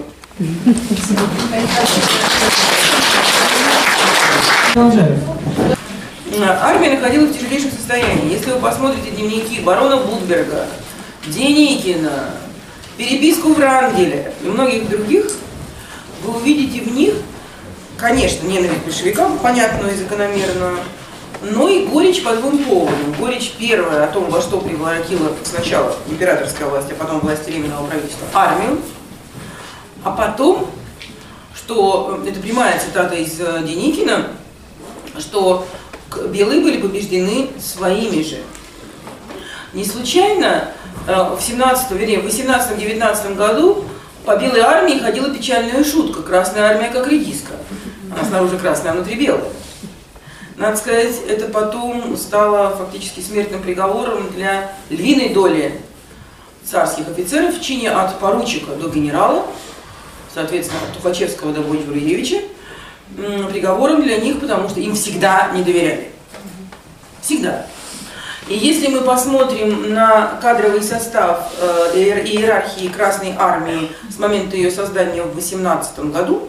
Армия находилась в тяжелейшем состоянии. Если вы посмотрите дневники барона Будберга, Деникина, переписку Врангеля и многих других, вы увидите в них, конечно, ненависть к большевикам, понятную и закономерную, но и горечь по двум поводам. Горечь первая о том, во что превратила сначала императорская власть, а потом власть Временного правительства армию, а потом, что, это прямая цитата из Деникина, что белые были побеждены своими же. Не случайно в семнадцатом, вернее, в восемнадцатом-девятнадцатом году по белой армии ходила печальная шутка: красная армия как редиска. Она снаружи красная, а внутри белая. Надо сказать, это потом стало фактически смертным приговором для львиной доли царских офицеров в чине от поручика до генерала, соответственно, от Тухачевского до Бориса Юрьевича, приговором для них, потому что им всегда не доверяли. Всегда. И если мы посмотрим на кадровый состав э, иерархии Красной Армии с момента ее создания в восемнадцатом году,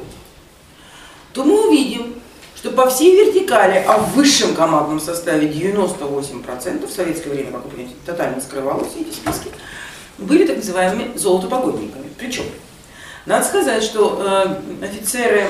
то мы увидим, что по всей вертикали, а в высшем командном составе девяносто восемь процентов, в советское время, как вы понимаете, тотально скрывалось все эти списки, были так называемыми золотопогодниками. Причем, надо сказать, что э, офицеры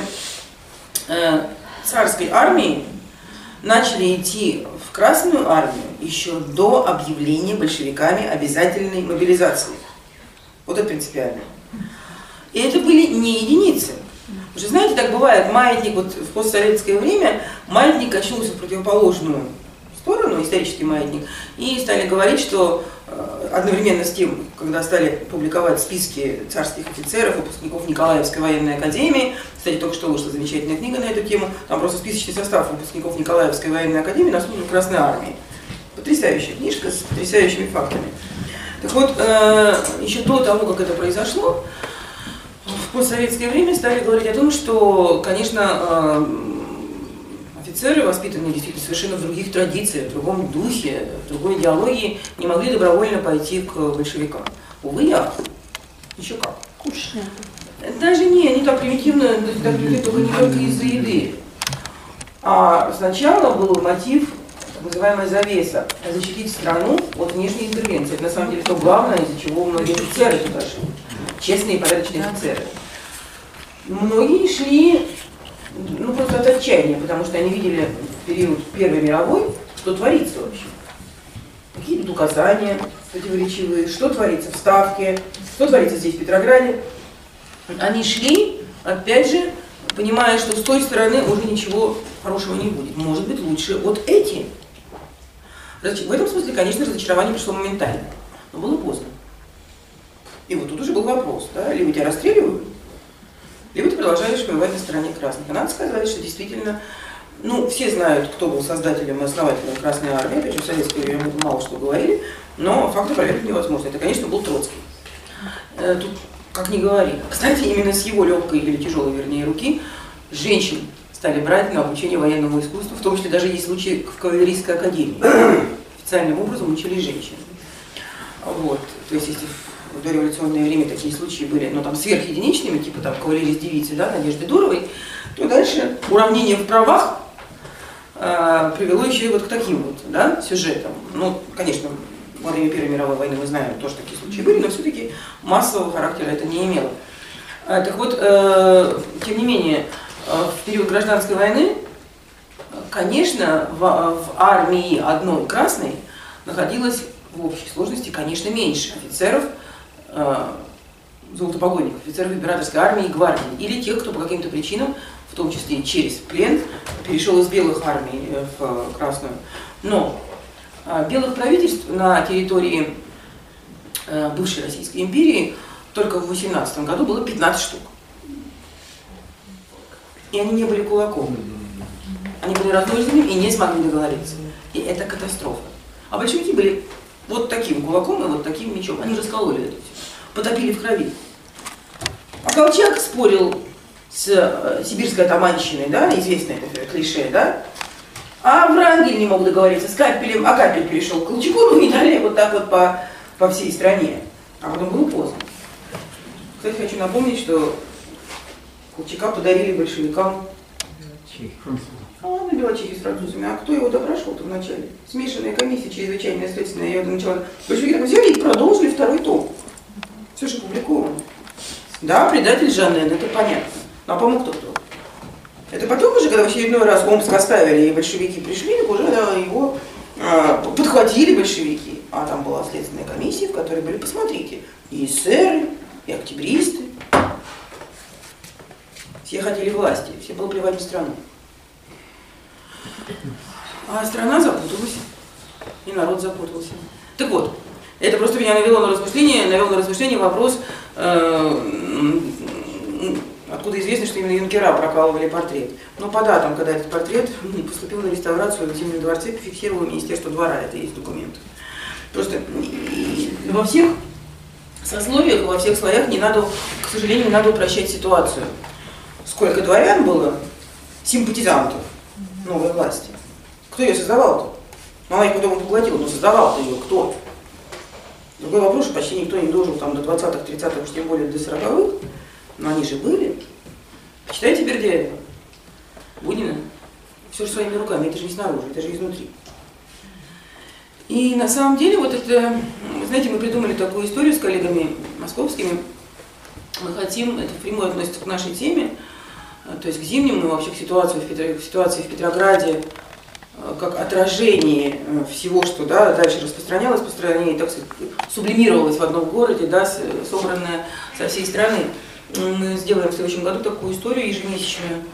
э, царской армии начали идти в Красную армию еще до объявления большевиками обязательной мобилизации. Вот это принципиально. И это были не единицы. Вы же знаете, так бывает, маятник, вот в постсоветское время маятник качнулся в противоположную сторону, исторический маятник, и стали говорить, что э, одновременно с тем, когда стали публиковать списки царских офицеров, выпускников Николаевской военной академии, кстати, только что вышла замечательная книга на эту тему, там просто списочный состав выпускников Николаевской военной академии на службу Красной армии. Потрясающая книжка с потрясающими фактами. Так вот, э, еще до того, как это произошло, в постсоветское время стали говорить о том, что, конечно, офицеры, воспитанные действительно совершенно в других традициях, в другом духе, в другой идеологии, не могли добровольно пойти к большевикам. Увы, я. Еще как. Кушать. Даже не, не так примитивно, так только не только из-за еды. А сначала был мотив, так называемая завеса, защитить страну от внешней интервенции. Это на самом деле то главное, из-за чего многие офицеры туда шли. Честные и порядочные офицеры. Многие шли, ну, просто от отчаяния, потому что они видели в период Первой мировой, что творится вообще. Какие тут указания противоречивые, что творится в Ставке, что творится здесь, в Петрограде. Они шли, опять же, понимая, что с той стороны уже ничего хорошего не будет. Может быть, лучше вот эти. В этом смысле, конечно, разочарование пришло моментально, но было поздно. И вот тут уже был вопрос, да, либо тебя расстреливают, либо ты продолжаешь воевать на стороне красных. И надо сказать, что действительно, ну, все знают, кто был создателем и основателем Красной армии, опять же, в советское время мало что говорили, но факты проверить невозможно. Это, конечно, был Троцкий. Тут, как ни говори. Кстати, именно с его легкой или тяжелой, вернее, руки женщин стали брать на обучение военному искусству, в том числе даже есть случаи в кавалерийской академии. Официальным образом учили женщин. Вот. То есть, если в дореволюционное время такие случаи были, ну, там, сверхединичными, типа там кавалерист девицы, да, Надежды Дуровой, то дальше уравнение в правах э, привело еще и вот к таким вот, да, сюжетам. Ну, конечно, во время Первой мировой войны, мы знаем, тоже такие случаи были, но все-таки массового характера это не имело. А, так вот, э, тем не менее, э, в период гражданской войны, конечно, в, в армии одной красной находилось в общей сложности, конечно, меньше офицеров, э, золотопогодников, офицеров императорской армии и гвардии, или тех, кто по каким-то причинам, в том числе и через плен, перешел из белых армий в красную. Но э, белых правительств на территории э, бывшей Российской империи только в восемнадцатом году было пятнадцать штук. И они не были кулаком. Они были разнузданными и не смогли договориться. И это катастрофа. А большевики были вот таким кулаком и вот таким мечом. Они раскололи это все. Потопили в крови. А Колчак спорил с э, сибирской атаманщиной, да, известное это клише, да? А Врангель не мог договориться с Капелем, а Капель перешел к Колчаку, ну и далее вот так вот по, по всей стране. А потом было поздно. Кстати, хочу напомнить, что Колчака подарили большевикам. А он набила чехи с французами. А кто его допрашивал-то вначале? Смешанная комиссия, чрезвычайная следственная, ее начала. Большевики так взяли и продолжили второй том. Все же опубликовано. Да, предатель Жаннен, это понятно. Ну, а помог кто-то? Это потом уже, когда в очередной раз Омск оставили, и большевики пришли, так уже да, его а, подхватили большевики. А там была следственная комиссия, в которой были, посмотрите, и эсеры, и октябристы. Все хотели власти, все было плевать на страну. А страна запуталась, и народ запутался. Так вот, это просто меня навело на размышление, навел на размышление вопрос, э, откуда известно, что именно юнкера прокалывали портрет. Но по датам, когда этот портрет поступил на реставрацию в Зимнем дворце, фиксировало Министерство двора, это есть документ. Просто во всех сословиях, во всех слоях не надо, к сожалению, не надо упрощать ситуацию. Сколько дворян было, симпатизантов новой власти. Кто ее создавал-то? Она их потом поглотила, но создавал-то ее кто? Другой вопрос, что почти никто не дожил там до двадцатых, тридцатых, уж тем более до сороковых, но они же были. Почитайте Бердяева, Бунина, все же своими руками, это же не снаружи, это же изнутри. И на самом деле, вот это, знаете, мы придумали такую историю с коллегами московскими, мы хотим, это впрямую относится к нашей теме, то есть к зимнему, вообще к ситуации в, Петро, к ситуации в Петрограде, как отражение всего, что да, дальше распространялось по стране, так сказать, сублимировалось в одном городе, да, собранное со всей страны. Мы сделаем в следующем году такую историю ежемесячную,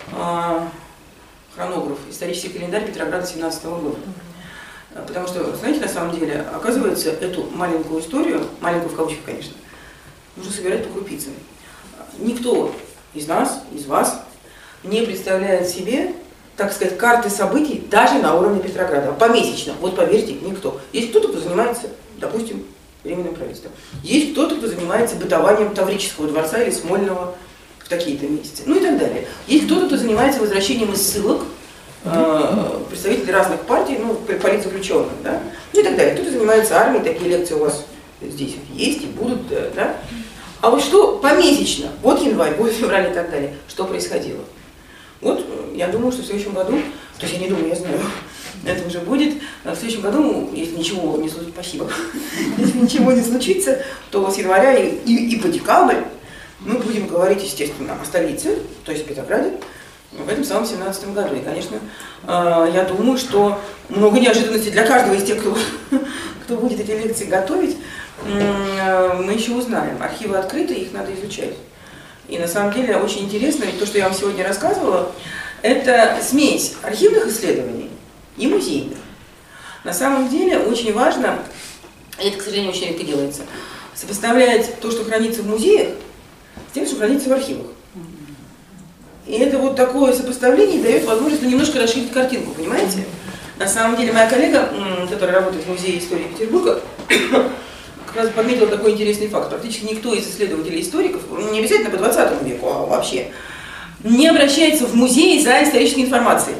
хронограф, исторический календарь Петрограда семнадцатого года. Потому что, знаете, на самом деле, оказывается, эту маленькую историю, маленькую в кавычках, конечно, нужно собирать по крупицам. Никто из нас, из вас не представляет себе, так сказать, карты событий даже на уровне Петрограда, помесячно. Вот поверьте, никто. Есть кто-то, кто занимается, допустим, временным правительством. Есть кто-то, кто занимается бытованием Таврического дворца или Смольного в такие-то месяцы. Ну и так далее. Есть кто-то, кто занимается возвращением из ссылок э, представителей разных партий, ну, политзаключенных, да, ну и так далее. Кто-то занимается армией, такие лекции у вас здесь есть и будут, да. А вот что помесячно, вот январь, вот февраль и так далее, что происходило? Вот, я думаю, что в следующем году, то есть я не думаю, я знаю, это уже будет, в следующем году, если ничего не случится, спасибо, если ничего не случится, то с января и, и, и по декабрь мы будем говорить, естественно, о столице, то есть Петрограде, в этом самом семнадцатом году. И, конечно, я думаю, что много неожиданностей для каждого из тех, кто, кто будет эти лекции готовить, мы еще узнаем. Архивы открыты, их надо изучать. И на самом деле очень интересно, ведь то, что я вам сегодня рассказывала, это смесь архивных исследований и музейных. На самом деле очень важно, и это, к сожалению, очень редко делается, сопоставлять то, что хранится в музеях, с тем, что хранится в архивах. И это вот такое сопоставление дает возможность немножко расширить картинку, понимаете? На самом деле моя коллега, которая работает в Музее истории Петербурга, как раз подметила такой интересный факт. Практически никто из исследователей историков, не обязательно по двадцатому веку, а вообще, не обращается в музей за исторической информацией.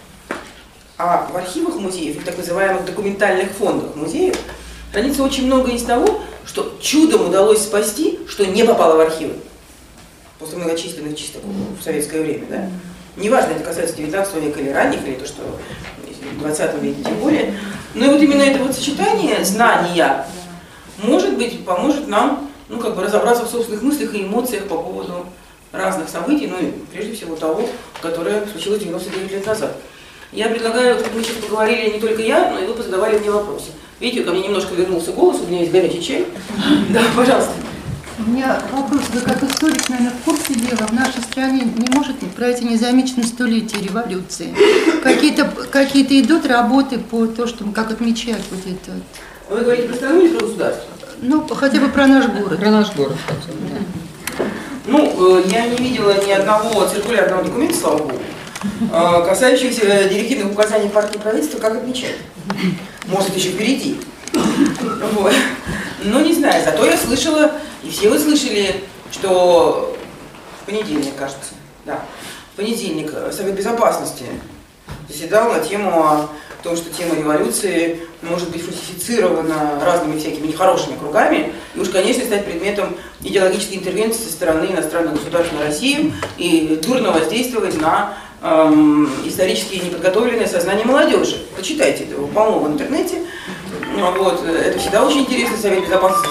А в архивах музеев, в так называемых документальных фондах музеев, хранится очень много из того, что чудом удалось спасти, что не попало в архивы. После многочисленных чисток в советское время, да? Неважно, это касается девятнадцатого века или ранних, или то, что в двадцатом веке тем более. Но и вот именно это вот сочетание знания, может быть, поможет нам, ну, как бы разобраться в собственных мыслях и эмоциях по поводу разных событий, ну и прежде всего того, которое случилось девяносто девять лет назад. Я предлагаю, чтобы мы сейчас поговорили не только я, но и вы позадавали мне вопросы. Видите, ко мне немножко вернулся голос, у меня есть горячий чай. Да, пожалуйста. У меня вопрос, вы как историк, наверное, в курсе дела, в нашей стране не может пройти незамеченное столетие революции. Какие-то какие-то идут работы по тому, чтобы как отмечать вот это. Вы говорите про страну или про государство? Ну, хотя бы про наш город. Про наш город, хотя бы, да. Ну, я не видела ни одного циркулярного документа, слава богу, касающихся директивных указаний партии и правительства, как отмечать. Может, еще впереди. Вот. Но не знаю, зато я слышала, и все вы слышали, что в понедельник, кажется, да, в понедельник Совет Безопасности заседал на тему о том, что тема революции может быть фальсифицирована разными всякими нехорошими кругами, и уж, конечно, стать предметом идеологической интервенции со стороны иностранных государств на Россию и дурно воздействовать на эм, исторически неподготовленное сознание молодежи. Почитайте, это полно в интернете. Вот, это всегда очень интересно, Совет Безопасности.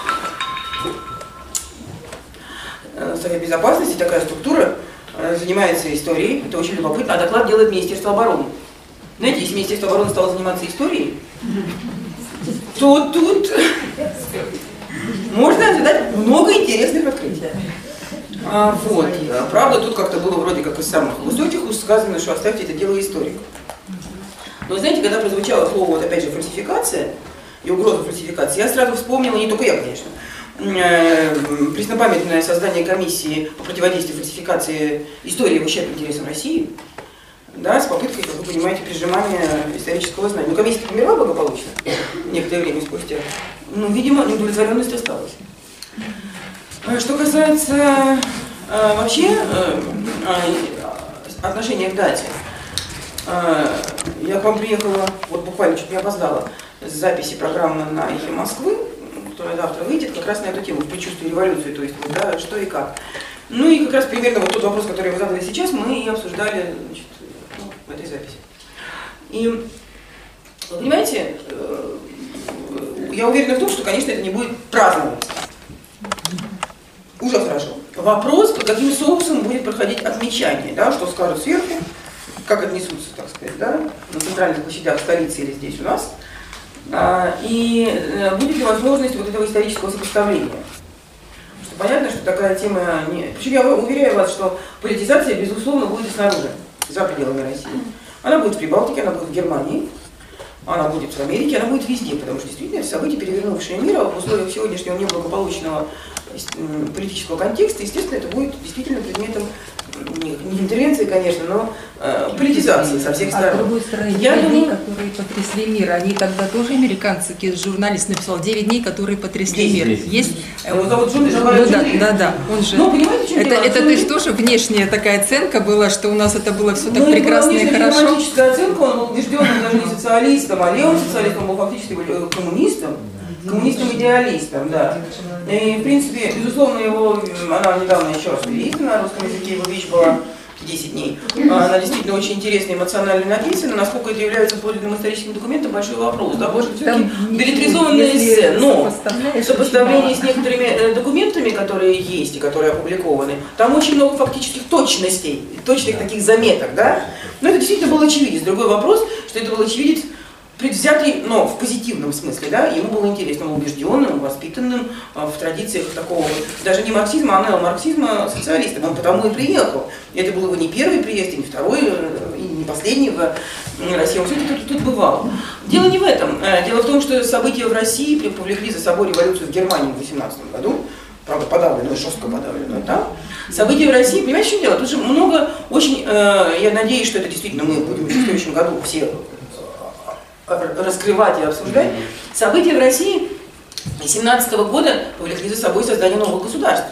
Совет Безопасности, такая структура, занимается историей, это очень любопытно, а доклад делает Министерство обороны. Знаете, если Министерство обороны стало заниматься историей, то тут можно ожидать много интересных открытий. А, вот. Правда, тут как-то было вроде как из самых высоких уж сказано, что оставьте это дело историкам. Но знаете, когда прозвучало слово, вот опять же, фальсификация и угроза фальсификации, я сразу вспомнила, не только я, конечно, преснопамятное создание комиссии по противодействию фальсификации истории в ущерб интересам России, да, с попыткой, как вы понимаете, прижимания исторического знания. Ну, комиссия померла благополучно некоторое время спустя. Ну, видимо, неудовлетворенность осталась. Что касается э, вообще э, э, отношения к дате, э, я к вам приехала, вот буквально чуть не опоздала, с записи программы на «Эхе Москвы», которая завтра выйдет, как раз на эту тему, в предчувствии революции, то есть, вот, да, что и как. Ну и как раз примерно вот тот вопрос, который вы задали сейчас, мы и обсуждали, значит, ну, в этой записи. И, вы понимаете, э, я уверена в том, что, конечно, это не будет праздноваться. Уже хорошо. Вопрос, под каким соусом будет проходить отмечание, да, что скажут сверху, как отнесутся, так сказать, да, на центральных площадях столицы или здесь у нас, а, и будет ли возможность вот этого исторического сопоставления. Потому что понятно, что такая тема... Не... Причем я уверяю вас, что политизация, безусловно, будет и снаружи, за пределами России. Она будет в Прибалтике, она будет в Германии, она будет в Америке, она будет везде, потому что действительно это события, перевернувшие мир, а в условиях сегодняшнего неблагополучного политического контекста, естественно, это будет действительно предметом не интервенции, конечно, но э, политизации со всех сторон. А с другой стороны, девять дней, которые потрясли мир, они тогда тоже американцы, журналист написал, девять дней, которые потрясли мир. Есть? Вот, а вот Джон, ну, да, да, да, он же. Ну, понимаете, это, это то есть тоже внешняя такая оценка была, что у нас это было все так ну, прекрасно и хорошо. Романтическая оценка, он был убежденным даже не социалистом, а левым социалистом, он был фактически коммунистом. Коммунистом-идеалистом, да. И, в принципе, безусловно, его, она недавно еще раз переиздана на русском языке, его вещь была десять дней. Она действительно очень интересно эмоционально написана. Насколько это является подлинным историческим документом, большой вопрос. Да, может, все-таки билетризованная эссе, но в сопоставлении с некоторыми документами, которые есть и которые опубликованы, там очень много фактических точностей, точных таких заметок, да. Но это действительно был очевидец. Другой вопрос, что это был очевидец предвзятый, но в позитивном смысле, да, ему было интересно, он был убежденным, воспитанным в традициях такого, даже не марксизма, а неомарксизма социалистом. Он потому и приехал. И это был его не первый приезд, и не второй, и не последний в России. Он все-таки тут, тут бывал. Дело не в этом. Дело в том, что события в России повлекли за собой революцию в Германии в восемнадцатом году, правда, подавленную, жестко подавленную, да. События в России, понимаете, что дело? Тут же много очень, э, я надеюсь, что это действительно мы будем в следующем году все раскрывать и обсуждать. События в России две тысячи семнадцатого года повлекли за собой создание новых государств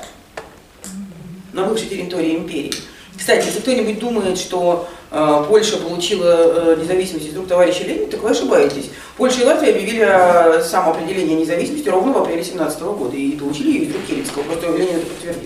на бывшей территории империи. Кстати, если кто-нибудь думает, что э, Польша получила э, независимость из рук товарища Ленина, так вы ошибаетесь. Польша и Латвия объявили о самоопределении независимости ровно в апреле две тысячи семнадцатого года и получили ее из рук Керенского, просто Ленин это подтвердил.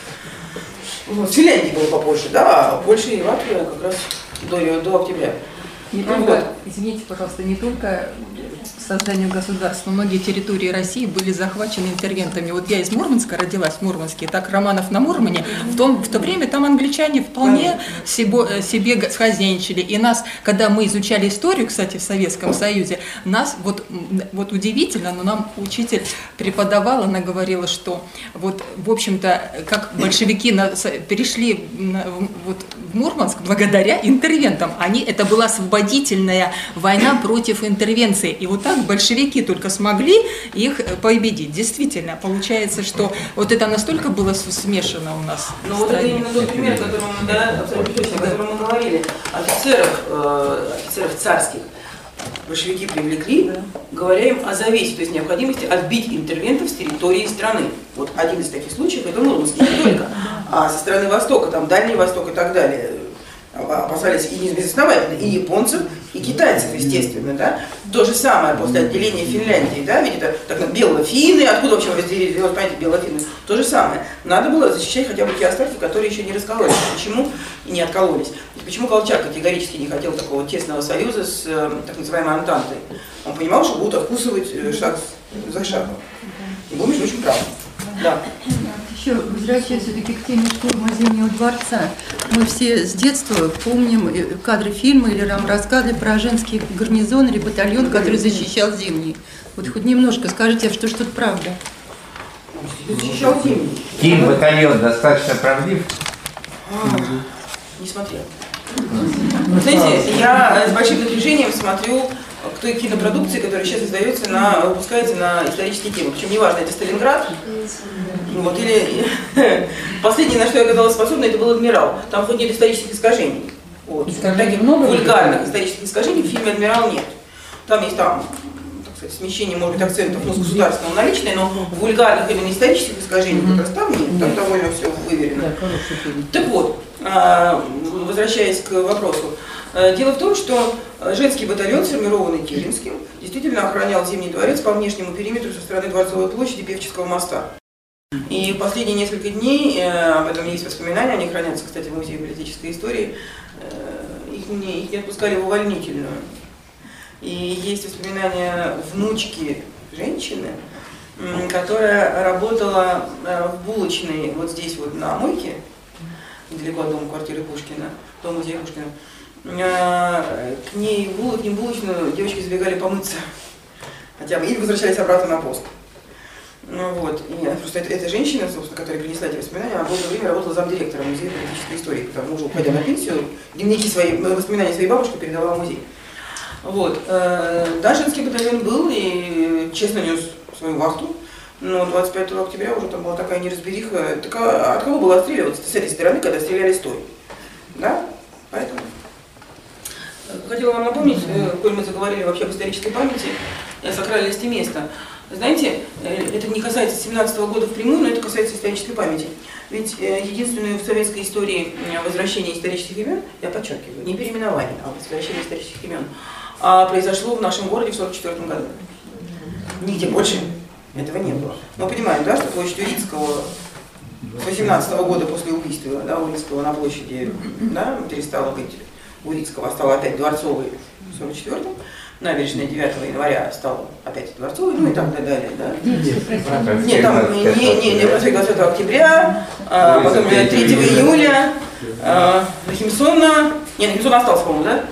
Вот, в Финляндии было попозже, да, а Польша и Латвия как раз до, до октября. Не только, вот. Извините, пожалуйста, не только созданию государства, многие территории России были захвачены интервентами. Вот я из Мурманска родилась, в Мурманске, так Романов на Мурмане, в, том, в то время там англичане вполне себе, себе хозяйничали. И нас, когда мы изучали историю, кстати, в Советском Союзе, нас, вот, вот удивительно, но нам учитель преподавал, она говорила, что вот, в общем-то, как большевики на, перешли на, вот, в Мурманск благодаря интервентам. Они, это была освободительная война против интервенции. И вот так большевики только смогли их победить. Действительно, получается, что вот это настолько было смешано у нас. Ну вот это именно тот пример, о котором, да, абсолютно точно, о котором мы говорили. Офицеров, э, офицеров царских большевики привлекли, да, говоря им о завесе, то есть необходимости отбить интервентов с территории страны. Вот один из таких случаев это Мурманск, не только, а со стороны Востока, там Дальний Восток и так далее. Опасались и не безосновательно, и японцев, и китайцев, естественно, да. То же самое после отделения Финляндии, да, ведь это так, белофинны, откуда вообще разделились понятие белофинны, то же самое. Надо было защищать хотя бы те остатки, которые еще не раскололись. Почему и не откололись? И почему Колчак категорически не хотел такого тесного союза с так называемой Антантой? Он понимал, что будут откусывать шаг за шагом. И был, между прочим, прав. Да. Еще возвращаясь все-таки к теме штурма Зимнего дворца, мы все с детства помним кадры фильма или рассказы про женский гарнизон или батальон, который защищал Зимний. Вот хоть немножко скажите, что что-то правда. Защищал Зимний. Ким батальон достаточно правдив? А, не смотрел. Знаете, я с большим напряжением смотрю к той кинопродукции, которая сейчас издается на, выпускается на исторические темы. Причем неважно, это Сталинград, вот, или последнее, на что я оказалась способна, это был «Адмирал». Там хоть нет исторических искажений. Вот. Таких много вульгарных исторических искажений в фильме «Адмирал» нет. Там есть там, так сказать, смещение, может быть, акцентов, ну, с государственного наличное, но вульгарных именно исторических искажений как раз там нет. Там довольно все выверено. Так вот, возвращаясь к вопросу. Дело в том, что женский батальон, сформированный Керенским, действительно охранял Зимний дворец по внешнему периметру со стороны Дворцовой площади и Певческого моста. И последние несколько дней, об этом есть воспоминания, они хранятся, кстати, в Музее политической истории, их не, их не отпускали в увольнительную. И есть воспоминания внучки женщины, которая работала в булочной вот здесь вот на Амойке, недалеко от дома квартиры Пушкина, дома музея Пушкина. К ней в булочную, в булочную девочки забегали помыться хотя бы и возвращались обратно на пост. Ну, вот. И просто эта, эта женщина, собственно, которая принесла эти воспоминания, она долгое время работала замдиректором Музея политической истории, потому что, уходя на пенсию, дневники свои, воспоминания своей бабушки передала в музей. Вот. Да, женский батальон был и честно нес свою вахту, но двадцать пятого октября уже там была такая неразбериха. Так, а от кого было отстреливаться? С этой стороны, когда стреляли с той. Да? Поэтому. Хотела вам напомнить, коль мы заговорили вообще об исторической памяти, о сакральности места. Знаете, это не касается семнадцатого года впрямую, но это касается исторической памяти. Ведь единственное в советской истории возвращение исторических имен, я подчеркиваю, не переименование, а возвращение исторических имен, произошло в нашем городе в сорок четвёртом году. Нигде больше этого не было. Мы понимаем, да, что площадь Урицкого с восемнадцатого года после убийства, да, Урицкого на площади, да, перестала быть Урицкого, стала опять Дворцовой в сорок четвёртом. Набережная девятого января стала опять Дворцовой, ну и так далее, да? Нет, там не, не, не проспект двадцатого октября, а, потом третьего июля, а, Нахимсона, не, Нахимсона остался, по-моему, да?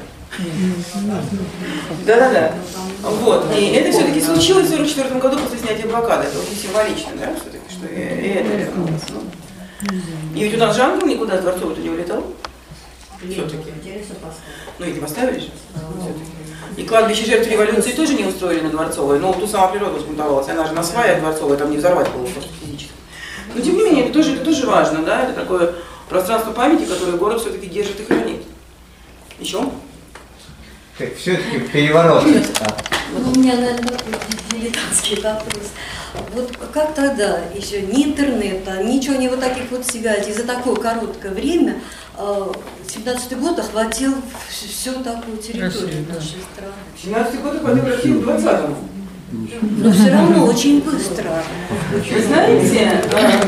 Да-да-да. Вот, и это все-таки случилось в сорок четвёртом году после снятия блокады, это очень символично, да, все-таки, что и, и это вернулось. И ведь у нас же ангел никуда с Дворцовой-то не улетал. Все-таки. Ну и не поставили же. И кладбище жертв революции тоже не устроили на Дворцовой, но тут сама природа взбунтовалась, она же на сваях Дворцовой, там не взорвать было просто физически. Но тем не менее, это тоже, это тоже важно, да, это такое пространство памяти, которое город все-таки держит и хранит. Еще? Все-таки переворот. Ну, у меня, наверное, такой дилетантский вопрос. Вот как тогда еще ни интернета, ничего, не вот таких вот связей, за такое короткое время семнадцатый год охватил всю такую территорию нашей страны. семнадцатый год охватил Россию в двадцатом. Но все равно очень быстро. Вы знаете,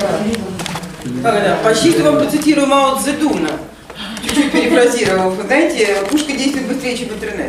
почти что вам процитирую Мао Цзэдуна, чуть-чуть перефразировав. Вы знаете, пушка действует быстрее, чем интернет.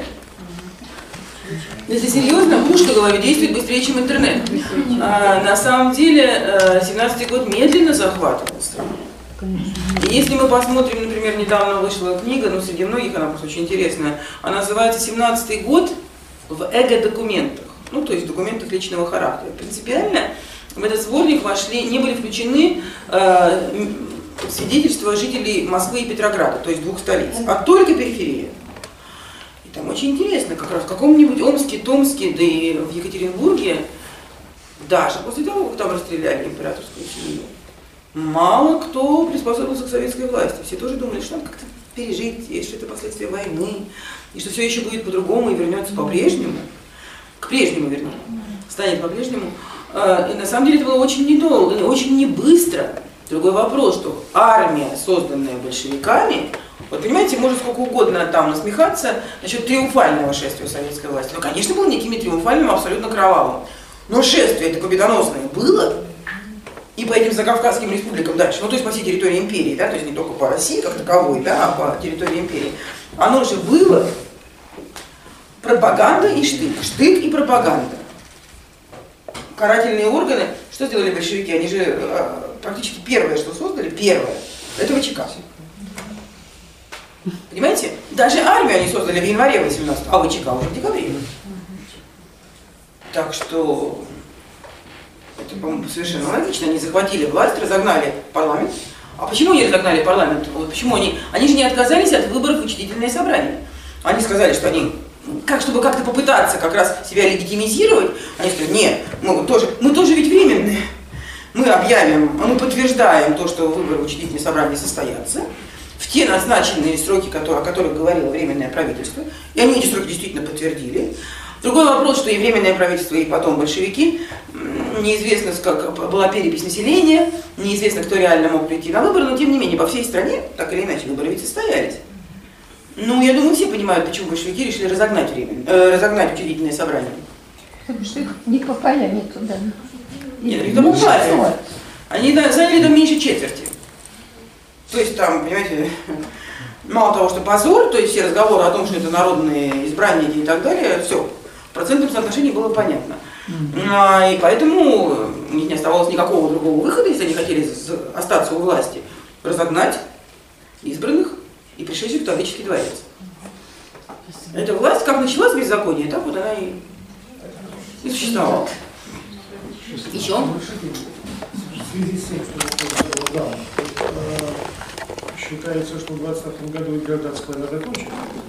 Если серьезно, пушка, говорю, действует быстрее, чем интернет. А, на самом деле, семнадцатый год медленно захватывал страну. И если мы посмотрим, например, недавно вышла книга, ну, среди многих она просто очень интересная, она называется «семнадцатый год в эго-документах», ну, то есть в документах личного характера. Принципиально в этот сборник вошли, не были включены э, свидетельства жителей Москвы и Петрограда, то есть двух столиц, а только периферия. И там очень интересно, как раз в каком-нибудь Омске, Томске, да и в Екатеринбурге, даже после того, как там расстреляли императорскую семью, мало кто приспособился к советской власти. Все тоже думали, что надо как-то пережить, и что это последствия войны, и что все еще будет по-другому и вернется по-прежнему. К прежнему вернется. Станет по-прежнему. И на самом деле это было очень недолго, очень не быстро. Другой вопрос, что армия, созданная большевиками, вот понимаете, может сколько угодно там насмехаться насчет триумфального шествия советской власти. Ну, конечно, было неким триумфальным, абсолютно кровавым. Но шествие это победоносное было. И по этим закавказским республикам дальше, ну то есть по всей территории империи, да, то есть не только по России как таковой, да, а по территории империи. Оно же было пропаганда и штык, штык и пропаганда. Карательные органы, что сделали большевики? Они же э, практически первое, что создали, первое, это ВЧК. Понимаете? Даже армию они создали в январе восемнадцатого, а ВЧК уже в декабре. Так что... Это, по-моему, совершенно логично. Они захватили власть, разогнали парламент, А почему они разогнали парламент? Вот почему они? Они же не отказались от выборов в учредительное собрание. Они сказали, что они, как, чтобы как-то попытаться как раз себя легитимизировать, они сказали, нет, мы тоже, мы тоже ведь временные. Мы объявим, мы подтверждаем то, что выборы в учредительное собрание состоятся в те назначенные сроки, которые, о которых говорило Временное правительство, и они эти сроки действительно подтвердили. Другой вопрос, что и Временное правительство, и потом большевики, неизвестно, как была перепись населения, неизвестно, кто реально мог прийти на выборы, но тем не менее по всей стране, так или иначе, выборы ведь состоялись. Ну, я думаю, все понимают, почему большевики решили разогнать, время, э, разогнать учредительное собрание. Потому что их не попали туда. Нет, их там попали. Они заняли там меньше четверти. То есть там, понимаете, мало того, что позор, то есть все разговоры о том, что это народные избранники и так далее, все, в процентном соотношении было понятно. А, и поэтому у них не оставалось никакого другого выхода, если они хотели остаться у власти, разогнать избранных и пришедших в Таврический дворец. Эта власть, как началась беззаконие, так вот она и, и существовала. Еще? В связи с тем, что да, считается, что в двадцатом году гражданская война закончилась.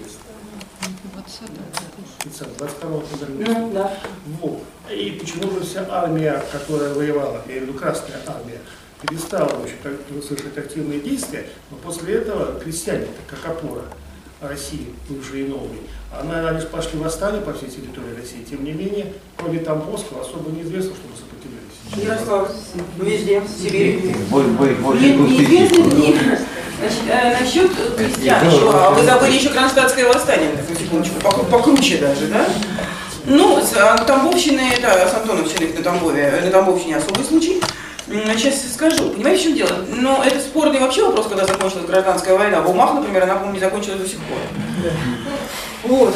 двадцать второго года. Ну, да. Вот. И почему же вся армия, которая воевала, я имею в виду Красная армия, перестала совершать активные действия, но после этого крестьяне, как опора России, бывшие и новые, она, они пошли в восстание по всей территории России, тем не менее, кроме Тамбовского, особо неизвестно, чтобы сопротивлялись. Ярослав, везде, в Сибири. Нет, неизвестно, нет. Значит, э, насчет крестьян, еще, а вы забыли еще кронштадтское восстание, так, на секундочку, покруче даже, да? Ну, с Тамбовщины, это с Антоновщины на Тамбове, на Тамбовщине особый случай. Сейчас скажу. Понимаете, в чем дело? Но это спорный вообще вопрос, когда закончилась гражданская война. В Умах, например, она, по-моему, не закончилась до сих пор. Вот.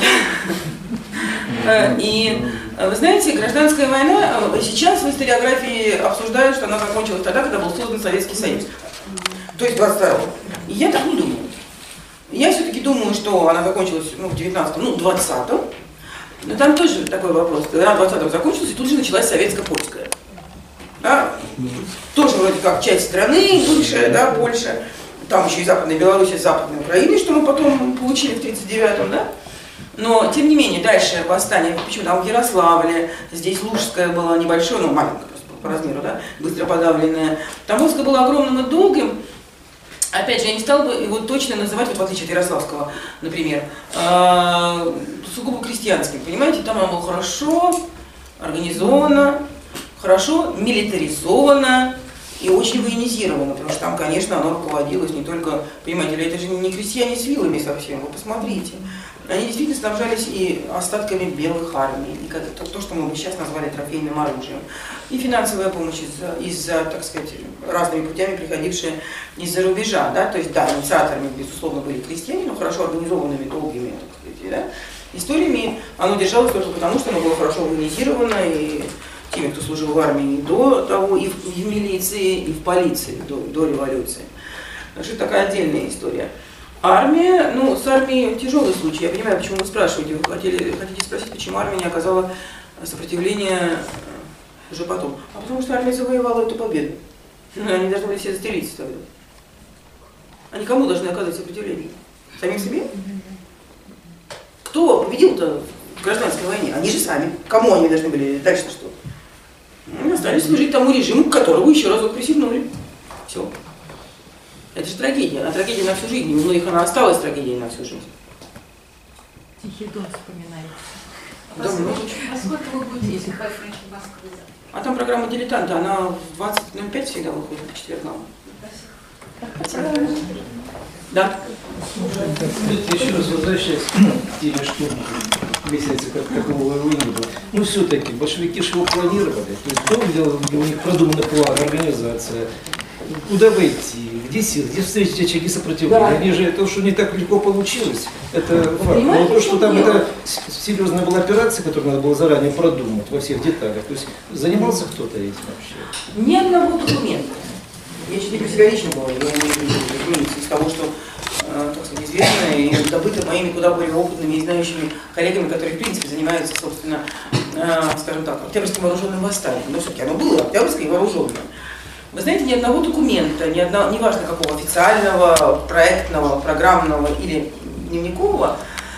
И вы знаете, гражданская война, сейчас в историографии обсуждают, что она закончилась тогда, когда был создан Советский Союз. То есть двадцать второго. И я так не думаю. Я все-таки думаю, что она закончилась ну, в девятнадцатом, ну, двадцатом. Но там тоже такой вопрос. Когда в двадцатом закончилась, и тут же началась советско-польская. Да? Тоже вроде как часть страны, бывшая, да, Польша. Там еще и Западная Беларусь, и Западная Украина, что мы потом получили в тридцать девятом, да? Но, тем не менее, дальше восстание, почему там в Ярославле, здесь Лужское было небольшое, ну, маленькое просто по размеру, да, быстро подавленное. Тамбовское было огромным и долгим. Опять же, я не стала бы его точно называть, вот в отличие от Ярославского, например, э, сугубо крестьянским, понимаете, там оно было хорошо организовано, хорошо милитаризовано и очень военизировано, потому что там, конечно, оно руководилось не только, понимаете, это же не крестьяне с вилами совсем, вы посмотрите. Они действительно снабжались и остатками белых армий, и то, то, что мы бы сейчас назвали трофейным оружием. И финансовая помощь из-за, из-за, так сказать, разными путями приходившая из-за рубежа. Да? То есть, да, инициаторами, безусловно, были крестьяне, но хорошо организованными, долгими, так сказать, да? историями. Оно держалось только потому, что оно было хорошо военизировано, и теми, кто служил в армии до того, и в, и в милиции, и в полиции до, до революции. Так что это такая отдельная история. Армия, ну, с армией тяжелый случай. Я понимаю, почему вы спрашиваете. Вы хотели, хотите спросить, почему армия не оказала сопротивления уже потом. А потому что армия завоевала эту победу. Они должны были все застрелиться тогда. Они кому должны оказывать сопротивление? Самим себе? Кто победил-то в гражданской войне? Они же сами. Кому они должны были? Дальше-то что? Они остались служить тому режиму, к которому еще разок присягнули. Все. Это же трагедия, она трагедия на всю жизнь, у многих она осталась трагедией на всю жизнь. Тихий дон вспоминаете. Да, много. А сколько вы будете, если по Фрэнки Москвы? А там программа «Дилетанта», она в двадцать ноль пять всегда выходит по четвергам. Да. Еще раз возвращаясь к теме, что месяца как такового его не было. Ну все-таки большевики же его планировали, то есть был, у них продуманный план, организация. Куда войти, где сил, где встретить очаги сопротивления. Да. Они же, то, что не так легко получилось, это факт. Но то, что там это серьезная была операция, которую надо было заранее продумать во всех деталях. То есть занимался кто-то этим вообще? Ни одного документа. Я считаю, про себя лично говорю, я не имею из того, что, э, так сказать, известно и добыто моими куда более опытными и знающими коллегами, которые, в принципе, занимаются, собственно, э, скажем так, Октябрьским вооруженным восстанием. Но все-таки оно было Октябрьское и вооруженное. Вы знаете, ни одного документа, ни одного, неважно какого, официального, проектного, программного или дневникового,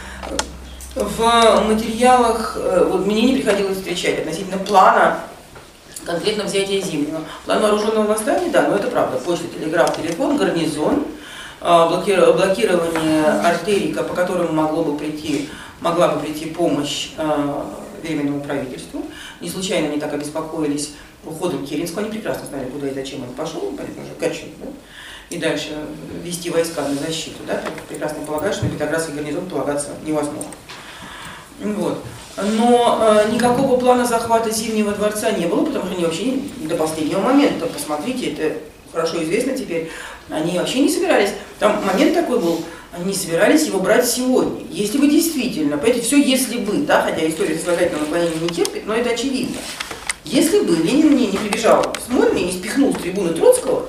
в материалах, вот мне не приходилось встречать относительно плана конкретно взятия Зимнего. План вооруженного восстания, да, но это правда. Почта, телеграф, телефон, гарнизон, блокирование артерий, по которым могло бы прийти, могла бы прийти помощь Временному правительству. Не случайно они так обеспокоились уходом Керенского, они прекрасно знали, куда и зачем он пошел, понятно же, Качу, да? И дальше вести войска на защиту, да? Прекрасно полагаю, что на Петроградский гарнизон полагаться невозможно. Вот. Но э, никакого плана захвата Зимнего дворца не было, потому что они вообще до последнего момента, посмотрите, это хорошо известно теперь, они вообще не собирались, там момент такой был, они не собирались его брать сегодня. Если бы действительно, понимаете, все если бы, да, хотя история сослагательного наклонения не терпит, но это очевидно. Если бы Ленин мне не прибежал в Смольный и не спихнул с трибуны Троцкого,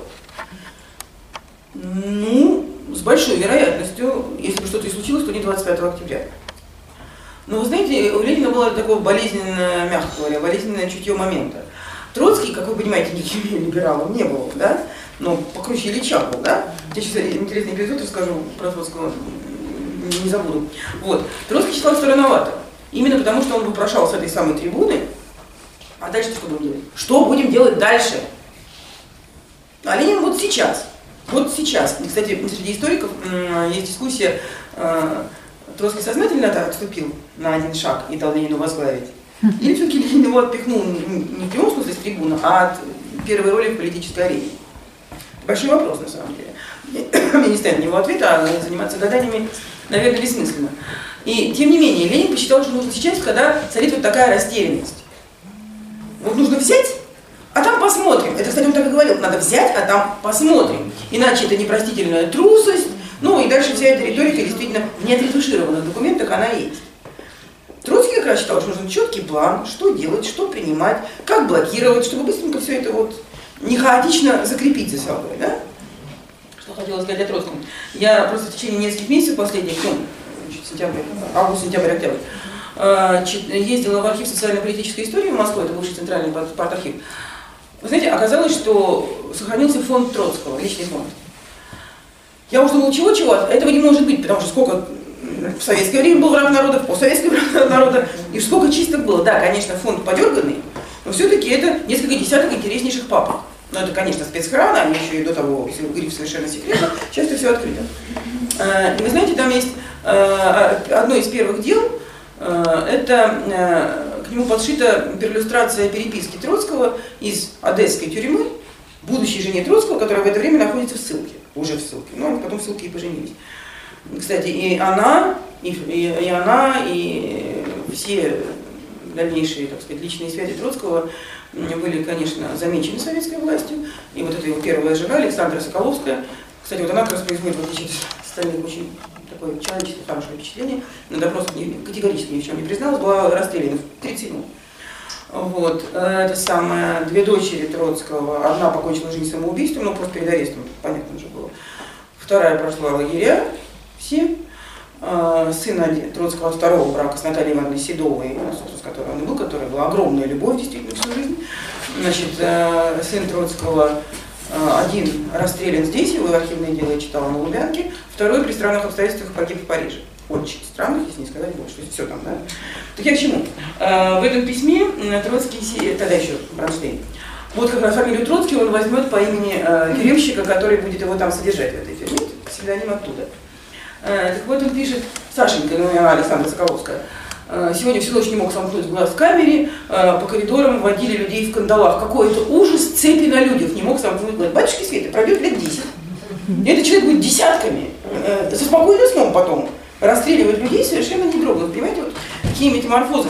ну, с большой вероятностью, если бы что-то и случилось, то не двадцать пятого октября. Но вы знаете, у Ленина было такое болезненное, мягко говоря, болезненное чутье момента. Троцкий, как вы понимаете, никаким либералом не был, да? Но покруче Ильича был, да? Я сейчас интересный эпизод расскажу про Троцкого, не забуду. Вот. Троцкий считал странновато. Именно потому, что он вопрошал с этой самой трибуны, а дальше что будем делать? Что будем делать дальше? А Ленин вот сейчас, вот сейчас. И, кстати, среди историков есть дискуссия, Троцкий сознательно отступил на один шаг и дал Ленину возглавить? Или все-таки Ленин его отпихнул не в прямом смысле с трибуны, а от первой роли в политической арене? Большой вопрос, на самом деле. Мне не ставят на него ответа, а заниматься гаданиями, наверное, бессмысленно. И, тем не менее, Ленин посчитал, что нужно сейчас, когда царит вот такая растерянность. Вот нужно взять, а там посмотрим. Это, кстати, он так и говорил, надо взять, а там посмотрим. Иначе это непростительная трусость. Ну и дальше вся эта риторика действительно в неотретушированных документах она есть. Троцкий как раз считал, что нужен четкий план, что делать, что принимать, как блокировать, чтобы быстренько все это вот не хаотично закрепить за собой, да? Что хотела сказать о Троцком. Я просто в течение нескольких месяцев последних, ну, сентябрь, август, сентябрь, октябрь, ездила в архив социально-политической истории в Москве, это бывший центральный партархив. Вы знаете, оказалось, что сохранился фонд Троцкого, личный фонд. Я уже думала, чего-чего, этого не может быть, потому что сколько в советское время был враг народа, в постсоветское время враг народа, и сколько чисток было. Да, конечно, фонд подерганный, но все-таки это несколько десяток интереснейших папок. Но это, конечно, спецхрана, они еще и до того, если гриф совершенно секретно, сейчас это все открыто. И вы знаете, там есть одно из первых дел, это к нему подшита перлюстрация переписки Троцкого из одесской тюрьмы, будущей жене Троцкого, которая в это время находится в ссылке, уже в ссылке. Ну, они потом в ссылке и поженились. Кстати, и она, и, и, и она, и все дальнейшие, так сказать, личные связи Троцкого были, конечно, замечены советской властью. И вот эта его первая жена, Александра Соколовская, кстати, вот она как раз производит, в отличие от остальных, очень такое человеческое, хорошее впечатление. На допросах категорически ни в чем не призналась, была расстреляна в тридцать седьмом. Вот, это самое, две дочери Троцкого, одна покончила жизнь самоубийством, но просто перед арестом, понятно же было. Вторая прошла лагеря, все. Сына Троцкого от второго брака с Натальей Ивановной Седовой, с которой он и был, которая была огромная любовь действительно всю жизнь. Значит, сын Троцкого один расстрелян здесь, его архивное дело я читала на Лубянке, второй при странных обстоятельствах погиб в Париже. Очень странных, если не сказать больше, все там, да? Так я к чему? В этом письме Троцкий, тогда еще Бронштейн, вот как раз фамилию Троцкий он возьмет по имени тюремщика, который будет его там содержать в этой тюрьме, псевдоним оттуда. Так вот он пишет, Сашенька, ну, Александра Соколовская, сегодня всю ночь не мог сомкнуть глаз в камере, по коридорам водили людей в кандалах. Какой-то ужас, цепи на людях, не мог сомкнуть глаз. Батюшки Светы, пройдет лет десять. И этот человек будет десятками, со спокойным сном потом, расстреливать людей совершенно не дрогнут. Понимаете, вот какие метаморфозы.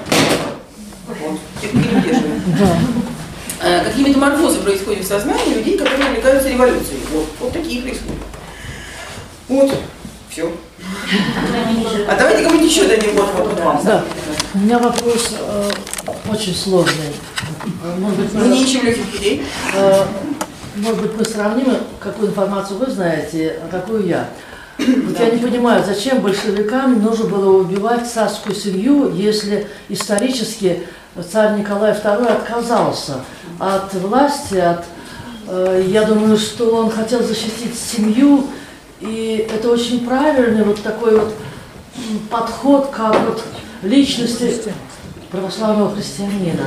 Вот, не удерживаем. Какие метаморфозы происходят в сознании людей, которые увлекаются революцией. Вот, вот такие происходят. Вот. Все. А давайте кому-нибудь еще дадим вот, вот, вот вам. Да. У меня вопрос э, очень сложный. Может быть, мы не ищем легких людей. Э, может быть, мы сравним, какую информацию вы знаете, а какую я. Вот я не понимаю, зачем большевикам нужно было убивать царскую семью, если исторически царь Николай второй отказался от власти, от Э, Я думаю, что он хотел защитить семью, и это очень правильный вот такой вот м, подход, как вот личности православного христианина.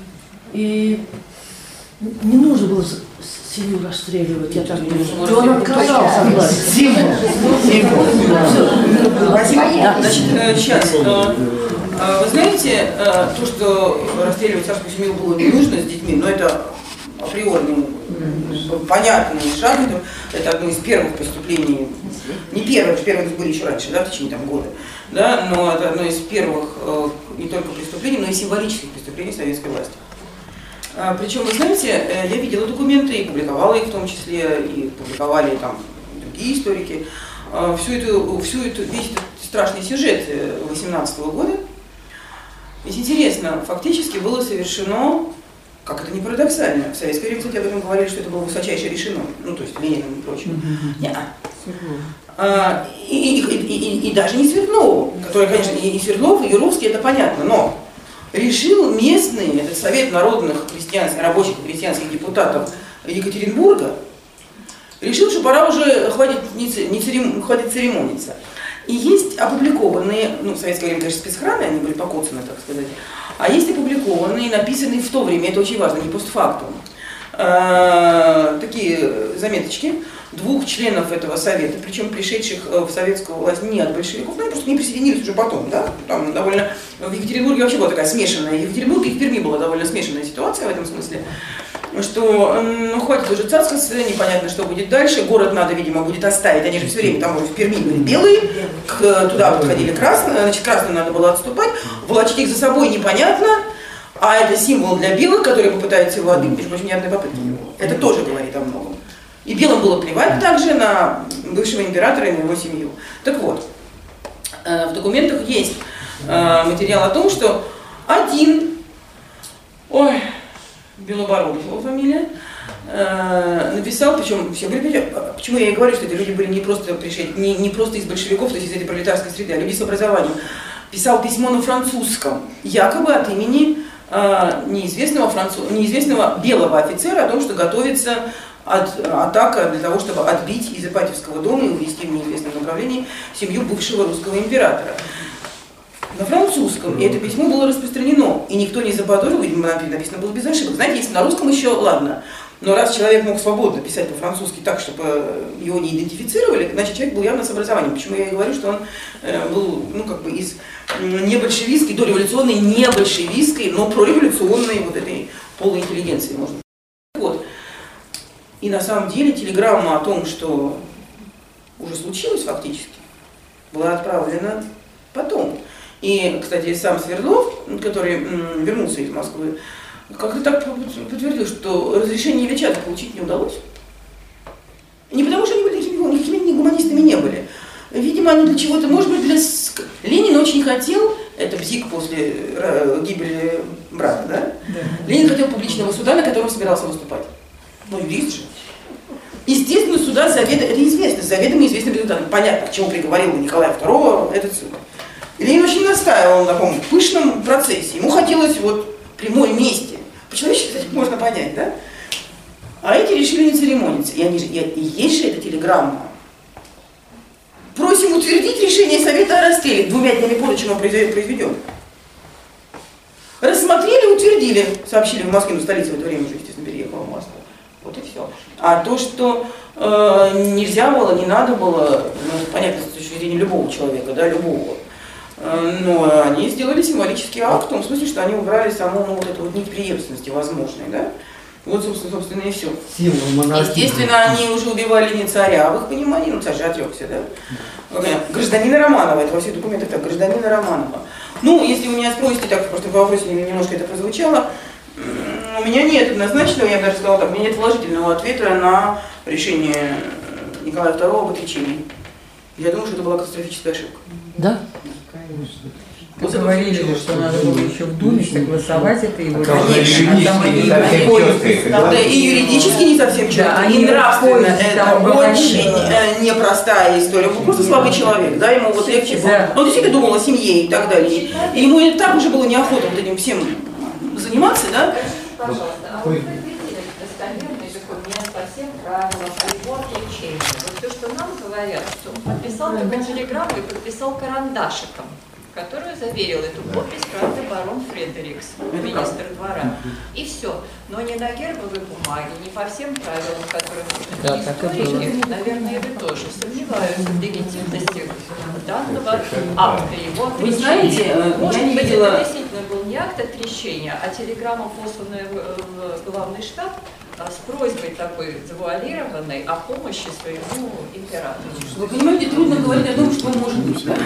И не нужно было с- семью расстреливать, я так думаю. И он отказался от власти. Символ. Символ. Спасибо. Значит, э, сейчас. э, э, Вы знаете, э, то, что расстреливать царскую семью было не нужно с детьми, но это априори ну, понятный шаг, это, это одно из первых преступлений, не первых, первые были еще раньше, да, в течение там, года, да, но это одно из первых э, не только преступлений, но и символических преступлений советской власти. А, причем, вы знаете, э, я видела документы и публиковала их в том числе, и публиковали там другие историки, э, всю эту, всю эту, весь этот страшный сюжет восемнадцатого года. Ведь интересно, фактически было совершено, как это не парадоксально, в советское время, кстати, об этом говорили, что это было высочайше решено, ну, то есть Лениным и прочим. Mm-hmm. а, и, и, и, и, и даже не Свердлову, который, конечно, и Свердлов, и Юровский, это понятно, но решил местный, этот Совет народных крестьянских, рабочих и крестьянских депутатов Екатеринбурга, решил, что пора уже хватит, не, не церем, хватит церемониться. И есть опубликованные, ну, в советское время, конечно, спецхраны, они были покоцаны, так сказать, а есть опубликованные, написанные в то время, это очень важно, не постфактум, э, такие заметочки двух членов этого совета, причем пришедших в советскую власть не от большевиков, ну, они просто не присоединились уже потом, да, там довольно, в Екатеринбурге вообще была такая смешанная, в Екатеринбурге и в Перми была довольно смешанная ситуация в этом смысле, что, ну, хватит уже царскости, непонятно, что будет дальше, город надо, видимо, будет оставить, они же все время там в Перми были белые, к, туда подходили красные, значит, красным надо было отступать, волочить их за собой непонятно, а это символ для белых, которые попытаются его отбить, между прочим, ни одной попытки не было. Это тоже говорит о многом. И белым было плевать также на бывшего императора и на его семью. Так вот, в документах есть материал о том, что один, ой, Белобородов его фамилия, написал, причем все говорят, почему я и говорю, что эти люди были не просто пришли, не, не просто из большевиков, то есть из этой пролетарской среды, а люди с образованием, писал письмо на французском, якобы от имени э, неизвестного, француз, неизвестного белого офицера о том, что готовится от, атака для того, чтобы отбить из Ипатьевского дома и увезти в неизвестном направлении семью бывшего русского императора. На французском, и это письмо было распространено, и никто не заподозрил, видимо, написано было без ошибок. Знаете, если на русском еще, ладно, но раз человек мог свободно писать по-французски так, чтобы его не идентифицировали, значит, человек был явно с образованием. Почему я и говорю, что он э, был, ну, как бы из небольшевистской, дореволюционной, небольшевистской, но прореволюционной вот этой полуинтеллигенции, можно сказать. Вот. И на самом деле телеграмма о том, что уже случилось фактически, была отправлена потом. И, кстати, сам Свердлов, который м, вернулся из Москвы, как-то так подтвердил, что разрешение Ильича получить не удалось. Не потому, что они были такими, никакими гуманистами не были. Видимо, они для чего-то, может быть, для... Ленин очень хотел, это бзик после гибели брата, да? Да. Ленин хотел публичного суда, на котором собирался выступать. Ну, юрист же. Естественно, суда заведомо, это известно, заведомо известным результатом. Понятно, к чему приговорил Николая второго этот суд. Ленин очень настаивал на таком пышном процессе. Ему хотелось вот прямой мести. По-человечески, кстати, можно понять, да? А эти решили не церемониться. И, они же, и, и есть же эта телеграмма. Просим утвердить решение Совета о расстреле. Двумя днями позже, чем он произведен. Рассмотрели, утвердили. Сообщили в Москве, но столица в это время уже, естественно, переехала в Москву. Вот и все. А то, что э, нельзя было, не надо было, ну, понятно, с точки зрения любого человека, да, любого. Но они сделали символический акт, в том смысле, что они убрали саму, ну, вот эту вот нить преемственности возможной, да? Вот, собственно, собственно, и все. Естественно, они уже убивали не царя, в их понимании, ну, царь же отрекся, да? Гражданина Романова, это во всех документах так, гражданина Романова. Ну, если вы меня спросите, так просто в вопросе немножко это прозвучало, у меня нет однозначного, я бы даже сказала так, у меня нет положительного ответа на решение Николая второго об отречении. Я думаю, что это была катастрофическая ошибка. Да? Вы говорили же, что надо было еще в Думе согласовать это, и вы да, и юридически не совсем четко, и нравственно это очень непростая история. Он просто слабый человек, да, ему вот легче было. Он действительно думал о семье и так далее. И ему и так уже было неохота вот этим всем заниматься, да? Пожалуйста, а вы предъявили достоверный такой всем правилам, по его отличению. Вот все, что нам говорят, что он подписал только телеграмму и подписал карандашиком, которую заверил эту подпись, правда, барон Фредерикс, министр двора. И все. Но не на гербовой бумаге, не по всем правилам, которых Да, историки, наверное, вы тоже сомневаются в легитимности данного акта, его отречения. Вы знаете, Может я не быть, видела... это действительно был не акт отречения, а телеграмма, посланная в, в главный штаб, с просьбой такой завуалированной о помощи своему императору. Вы понимаете, трудно говорить о том, что он может быть, да?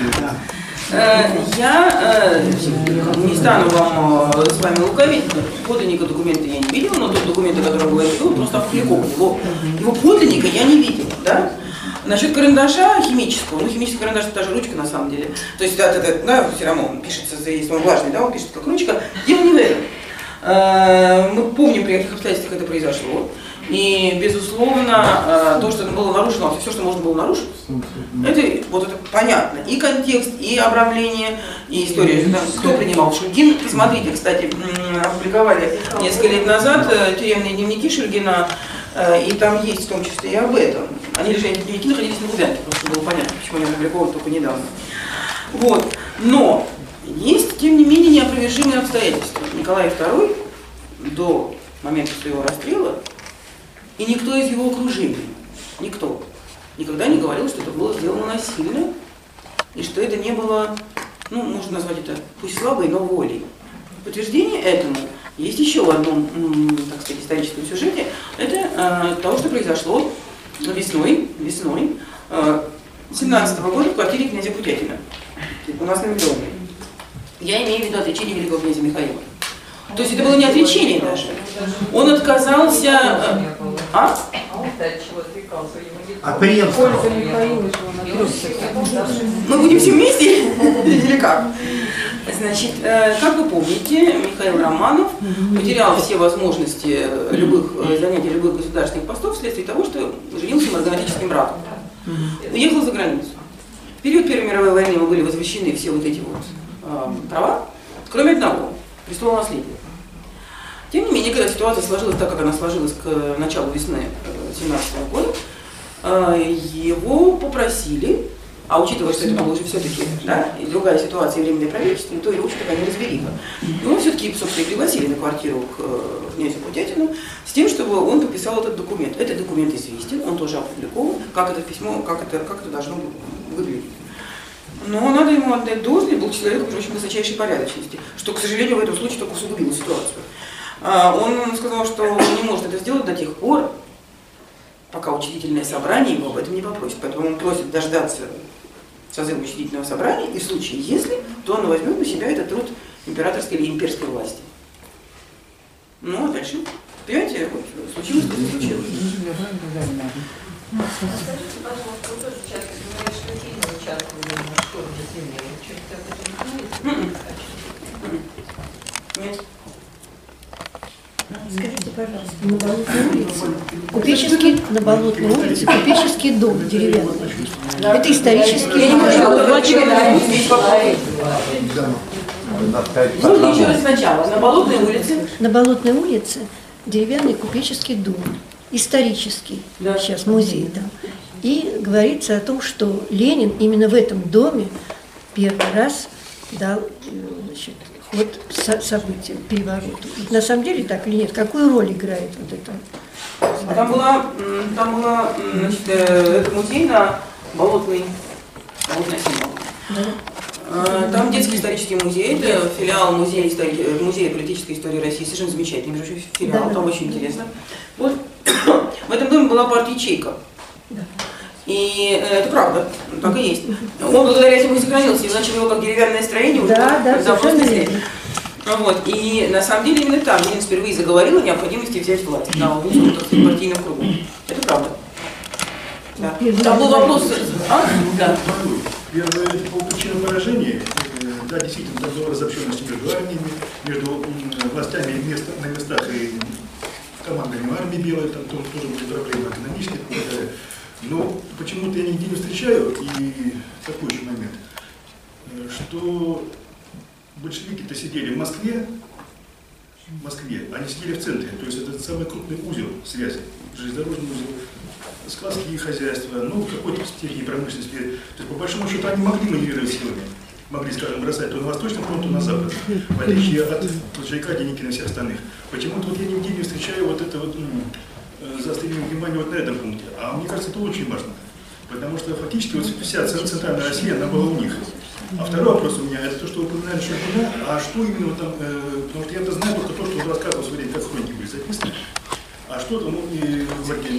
Я не стану вам с вами лукавить, подлинника документа я не видела, но тот документ, о котором говорит, он просто опубликован. Его, его подлинника я не видела, да? Насчет карандаша химического, ну химический карандаш это та же ручка на самом деле. То есть да, это, да, все равно он пишется, если он влажный, да, он пишется как ручка. Дело не в этом. Мы помним, при каких обстоятельствах это произошло. И, безусловно, то, что было нарушено, все, что можно было нарушить, это, вот это понятно. И контекст, и обрамление, и история. Кто принимал Шульгин? Посмотрите, кстати, опубликовали несколько лет назад тюремные дневники Шульгина, и там есть в том числе и об этом. Они лежали, дневники находились на Лубянке, просто было понятно, почему они опубликованы только недавно. Вот. Но есть, тем не менее, неопровержимые обстоятельства. Николай второй до момента своего расстрела и никто из его окружения, никто, никогда не говорил, что это было сделано насильно, и что это не было, ну, можно назвать это, пусть слабой, но волей. Подтверждение этому есть еще в одном, так сказать, историческом сюжете, это э, того, что произошло весной, весной э, семнадцатого года в квартире князя Путятина, у нас на Миллионной. Я имею в виду отречение великого князя Михаила. То есть это было не отречение даже. Он отказался... А? А преемство? Мы будем все вместе? Или как? Значит, как вы помните, Михаил Романов потерял все возможности любых занятий, любых государственных постов вследствие того, что женился марганатическим браком. Уехал за границу. В период Первой мировой войны ему были возвращены все вот эти вот э, права, кроме одного – престола наследия. Тем не менее, когда ситуация сложилась так, как она сложилась к началу весны семнадцатого года, его попросили, а учитывая, что это было уже все-таки, да, и другая ситуация, и временное правительство, и то и лучше такая неразбериха, его все-таки, собственно, и пригласили на квартиру к князю Путятину с тем, чтобы он подписал этот документ. Этот документ известен, он тоже опубликован, как это письмо, как это, как это должно выглядеть. Но надо ему отдать должное, был человек очень высочайшей порядочности, что, к сожалению, в этом случае только усугубило ситуацию. Он сказал, что он не может это сделать до тех пор, пока учредительное собрание его об этом не попросит. Поэтому он просит дождаться созыва учредительного собрания, и в случае если, то он возьмет на себя этот труд императорской или имперской власти. Ну, а дальше, понимаете, вот, случилось, как случилось. Скажите, пожалуйста, вы тоже часто говорят, что сильно участвовали в штурме земли. Вы что-то об этом знаете? Нет. Скажите, пожалуйста, на Болотной улице, купеческий, на Болотной улице купеческий дом деревянный. Это исторический. Я не могу еще раз сначала. На Болотной улице. На Болотной улице деревянный купеческий дом. Исторический. Да. Сейчас музей там. И говорится о том, что Ленин именно в этом доме первый раз дал, значит, ход событиям, перевороту. На самом деле так или нет? Какую роль играет вот это? Там была, там была, значит, это музей на Болотной, Болотной да. Там детский исторический музей, это филиал музея, истории, музея политической истории России, совершенно замечательный, между прочим, филиал, да, там да. Очень интересно. Вот. В этом доме была парт-ячейка. Да. И это правда, так и есть. Он благодаря этому и сохранился, иначе его как деревянное строение уже да, да, когда просто вот. И на самом деле именно там Ленин впервые заговорил о необходимости взять власть на узком, так сказать, партийном кругу. Это правда. Да. Там был вопрос... А? Да. Первое, по причинам поражения, да, действительно, там была разобщенность между армиями, между властями мест, на местах и командами армии белой, там тоже, тоже были проблемы экономические. Но почему-то я нигде не встречаю, и такой еще момент, что большевики-то сидели в Москве, в Москве, они сидели в центре, то есть это самый крупный узел связи. железнодорожный узел, складские хозяйства, ну, в какой-то степени промышленности. То есть, по большому счету, они могли маневрировать силами. Могли, скажем, бросать то на Восточный фронт, то на Запад, в отличие от Колчака, Деникина и всех остальных. Почему-то вот я нигде не встречаю вот это вот ну, заострение внимания вот на этом пункте. А мне кажется, это очень важно. Потому что фактически вот вся центральная Россия, она была у них. А второй вопрос у меня, это то, что вы упоминали Шульгина, а что именно вот там, э, потому что я-то знаю только то, что он рассказывал в свое время, как хроники были записаны. А что там, ну, и говорили,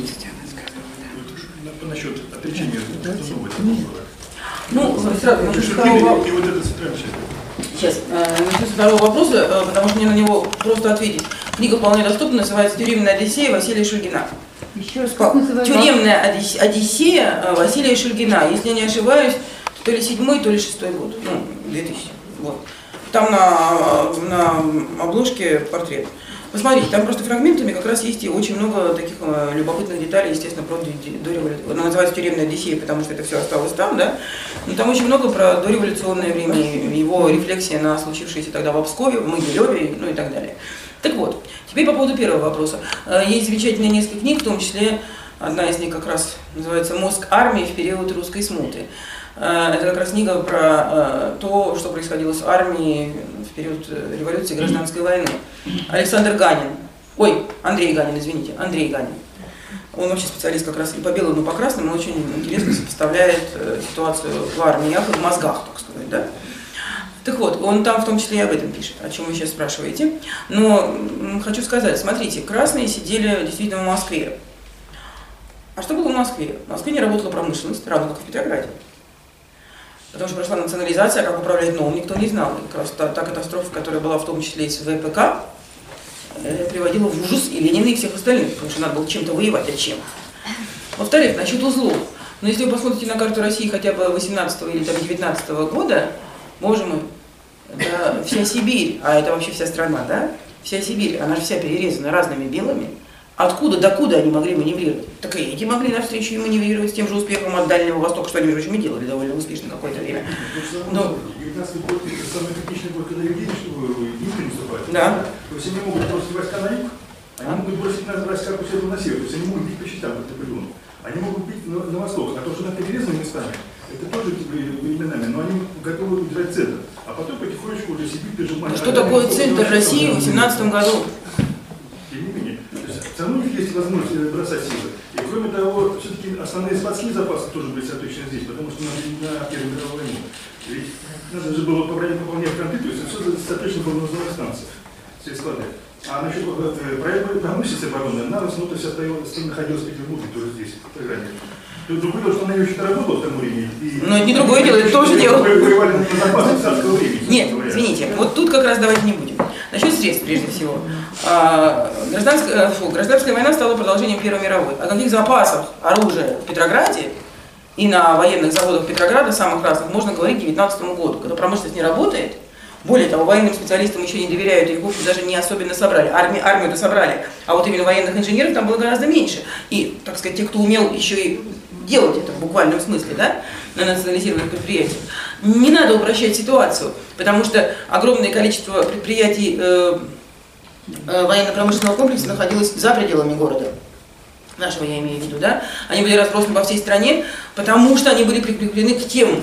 вот, насчет отречения, что новое там было? Ну, сразу, начну с второго, и вот это центральный сейчас, э, начну с второго вопроса, э, потому что мне на него просто ответить. Книга вполне доступна, называется «Тюремная Одиссея» Василия Шульгина. Еще раз, как называется? «Тюремная Одиссея» Василия Шульгина. Если я не ошибаюсь, то ли седьмой, то ли шестой год, ну, две тысячи. Вот. Там на, на обложке портрет. Посмотрите, там просто фрагментами как раз есть и очень много таких э, любопытных деталей, естественно, про дореволюцию. Она называется «Тюремная Одиссея», потому что это все осталось там, да? Но там очень много про дореволюционное время, его рефлексия на случившееся тогда в Обскове, в Могилеве, ну и так далее. Так вот, теперь по поводу первого вопроса. Есть замечательные несколько книг, в том числе одна из них как раз называется «Мозг армии в период русской смуты». Это как раз книга про то, что происходило с армией в период революции и гражданской войны. Александр Ганин, ой, Андрей Ганин, извините, Андрей Ганин. Он вообще специалист как раз и по белым, и по красным, он очень интересно сопоставляет ситуацию в армиях и в мозгах, так сказать, да. Так вот, он там в том числе и об этом пишет, о чем вы сейчас спрашиваете. Но хочу сказать, смотрите, красные сидели действительно в Москве. А что было в Москве? В Москве не работала промышленность, равно как в Петрограде. Потому что прошла национализация, как управлять новым, никто не знал. И как раз та, та катастрофа, которая была в том числе и с ВПК, э, приводила в ужас и Ленина, и всех остальных, потому что надо было чем-то воевать, а чем. Во-вторых, насчет узлов. Но если вы посмотрите на карту России хотя бы восемнадцатого или девятнадцатого года, боже мой, это вся Сибирь, а это вообще вся страна, да? Вся Сибирь, она же вся перерезана разными белыми. Откуда, докуда они могли маневрировать? Так и эти могли навстречу и маневрировать с тем же успехом от Дальнего Востока, что они, между прочим, и делали довольно успешно какое-то время. Но... девятнадцатый год – это самый критичный год, когда Евгений, чтобы не наступать. Да. То есть они могут бросить войска на юг, они могут бросить на войска к северу на север, то есть они могут бить по частям, как Наполеон. Они могут бить на, на восток, а то, что на перерезанными местами, это тоже временами, но они готовы удержать центр. А потом потихонечку уже Сибирь пережимает. Что такое центр России в восемнадцатом году? Тем не менее. Все равно у них есть возможность бросать силы. И кроме того, все-таки основные складские запасы тоже были сосредоточены здесь, потому что на, на Первую мировую войну. Ведь надо же было поправлять пополнять фронты, то есть все сосредоточено было на новых станциях, все склады. А насчет промышленности обороны, она в основном вся находилась в Петербурге, тоже здесь, в Петрограде. Другое дело, что она еще работала в том времени. Но это не другое дело, это тоже дело. Воевали на запасах царского времени. Нет, извините, вот тут как раз давайте не будем. Насчет средств, прежде всего. А, гражданская, фу, гражданская война стала продолжением Первой мировой. О каких запасах оружия в Петрограде и на военных заводах Петрограда, самых разных, можно говорить к девятнадцатому году, когда промышленность не работает. Более того, военным специалистам еще не доверяют, их, в общем, даже не особенно собрали. Арми, армию-то собрали, а вот именно военных инженеров там было гораздо меньше. И, так сказать, те, кто умел еще и делать это в буквальном смысле, да, на национализированных предприятиях. Не надо упрощать ситуацию, потому что огромное количество предприятий э, э, военно-промышленного комплекса находилось за пределами города. Нашего я имею в виду, да. Они были разбросаны по всей стране, потому что они были прикреплены к тем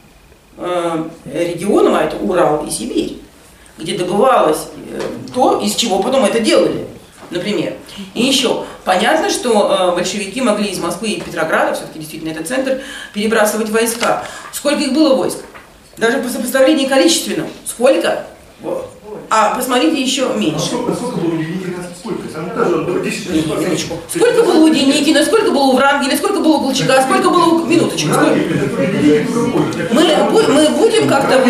э, регионам, а это Урал и Сибирь, где добывалось э, то, из чего потом это делали. Например. И еще, понятно, что э, большевики могли из Москвы и Петрограда, все-таки действительно это центр, перебрасывать войска. Сколько их было войск? Даже по сопоставлению количественному. Сколько? А посмотрите еще меньше. А сколько было у Деникина? Сколько? Сколько было у Деникина, сколько было у Врангеля, сколько было у Колчака, сколько было у... Минуточку. Сколько? Мы, мы будем как-то...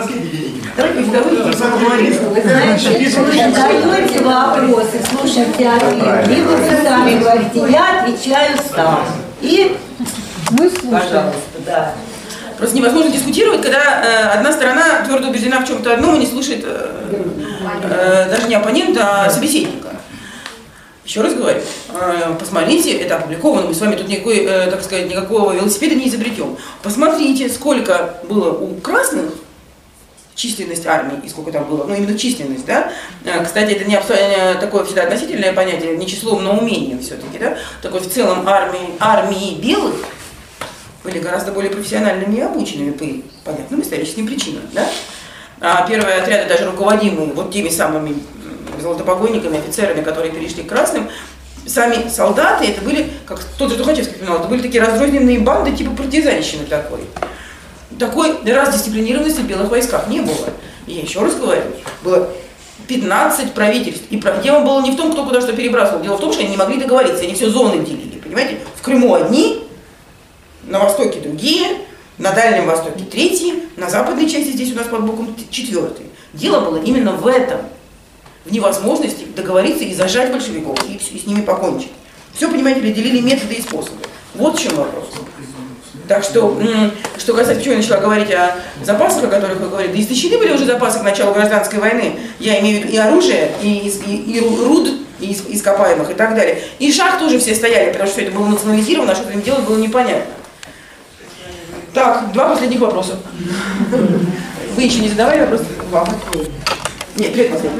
Вы знаете, вы задаете вопросы, слушайте один, либо вы сами говорите, я отвечаю сам. И мы слушаем. Пожалуйста, да. Просто невозможно дискутировать, когда э, одна сторона твердо убеждена в чем-то одном и не слушает э, э, даже не оппонента, а собеседника. Еще раз говорю, э, посмотрите, это опубликовано, мы с вами тут никакой, э, так сказать, никакого велосипеда не изобретем. Посмотрите, сколько было у красных численность армии и сколько там было, ну именно численность, да. Кстати, это не такое всегда относительное понятие, не числом, но умением все-таки, да. Так вот, в целом армии, армии белых были гораздо более профессиональными и обученными по понятным историческим причинам, да. А первые отряды, даже руководимые вот теми самыми золотопогонниками, офицерами, которые перешли к красным, сами солдаты, это были, как тот же Тухачевский вспоминал, это были такие разрозненные банды типа партизанщины такой. Такой раздисциплинированности в белых войсках не было. И я еще раз говорю, было пятнадцать правительств. И дело было не в том, кто куда что перебрасывал. Дело в том, что они не могли договориться, они все зоны делили. Понимаете? В Крыму одни, на востоке другие, на Дальнем Востоке третьи, на западной части здесь у нас под боком четвертый. Дело было именно в этом. В невозможности договориться и зажать большевиков, и, и с ними покончить. Все, понимаете ли, делили методы и способы. Вот в чем вопрос. Так что, что касается, почему я начала говорить о запасах, о которых вы говорите, да истощены были уже запасы к началу гражданской войны, я имею в виду и оружие, и, и, и руд, и ископаемых, и так далее. И шахты уже все стояли, потому что все это было национализировано, а что им делать было непонятно. Так, два последних вопроса. Вы еще не задавали вопросы? Вам. Нет, привет, последний.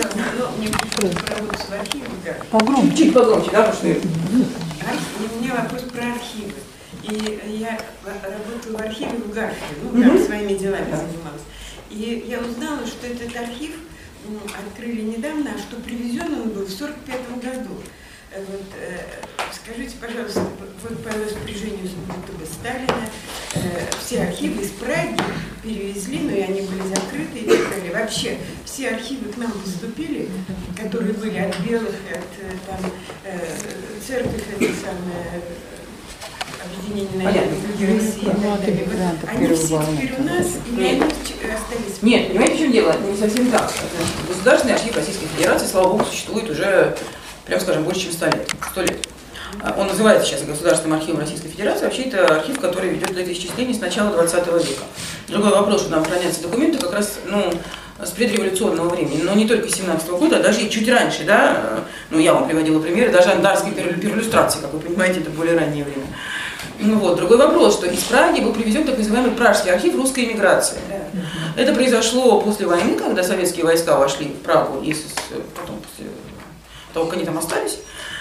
Погромче. Чуть погромче, да, потому что... У меня вопрос про архивы. И я работаю в архиве в Гарфе, ну, там mm-hmm. своими делами занималась. И я узнала, что этот архив ну, открыли недавно, а что привезен он был в сорок пятом году. Вот, э, скажите, пожалуйста, вот по распоряжению будто бы Сталина э, все архивы из Праги перевезли, но и они были закрыты и так далее. Вообще все архивы к нам поступили, которые были от белых, от там, э, церковь, это самое... объединение народных людей России и так далее. Вот они все теперь у нас, или они остались? Нет, понимаете, в чем дело? Это не совсем так. Государственный архив Российской Федерации, слава богу, существует уже, прям скажем, больше, чем сто лет. сто лет. Он называется сейчас Государственным архивом Российской Федерации. Вообще это архив, который ведет летоисчисление с начала двадцатого века. Другой вопрос, что там хранятся документы как раз, ну, с предреволюционного времени, но не только с семнадцатого года, а даже и чуть раньше, да, ну, я вам приводила примеры, даже андарской перлюстрации, как вы понимаете, это более раннее время. Ну вот, другой вопрос, что из Праги был привезен так называемый Пражский архив русской эмиграции. Это произошло после войны, когда советские войска вошли в Прагу и потом после того, как они там остались.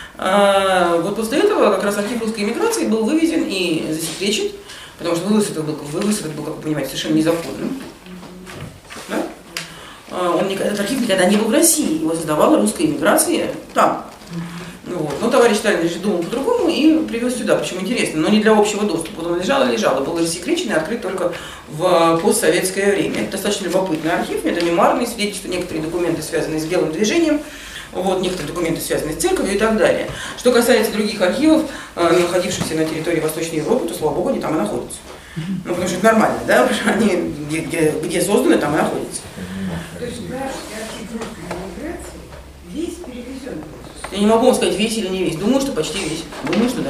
А вот после этого как раз архив русской эмиграции был вывезен и засекречен, потому что вывозок был, вывозок был, как вы понимаете, совершенно незаконным. Да? Он, этот архив никогда не был в России, его создавала русская эмиграция там. Вот. Но товарищ Сталин решил, думал по-другому и привез сюда, причем интересно, но не для общего доступа. Он лежал и лежал, был рассекречен и открыт только в постсоветское время. Это достаточно любопытный архив, это мемуарные свидетельства, некоторые документы, связанные с белым движением, вот, некоторые документы, связанные с церковью и так далее. Что касается других архивов, находившихся на территории Восточной Европы, то, слава богу, они там и находятся. Ну, потому что это нормально, да, потому что они где, где, где созданы, там и находятся. То есть Пражский архив русской эмиграции весь перевезен? Я не могу вам сказать, весь или не весь. Думаю, что почти весь. Думаю, что да.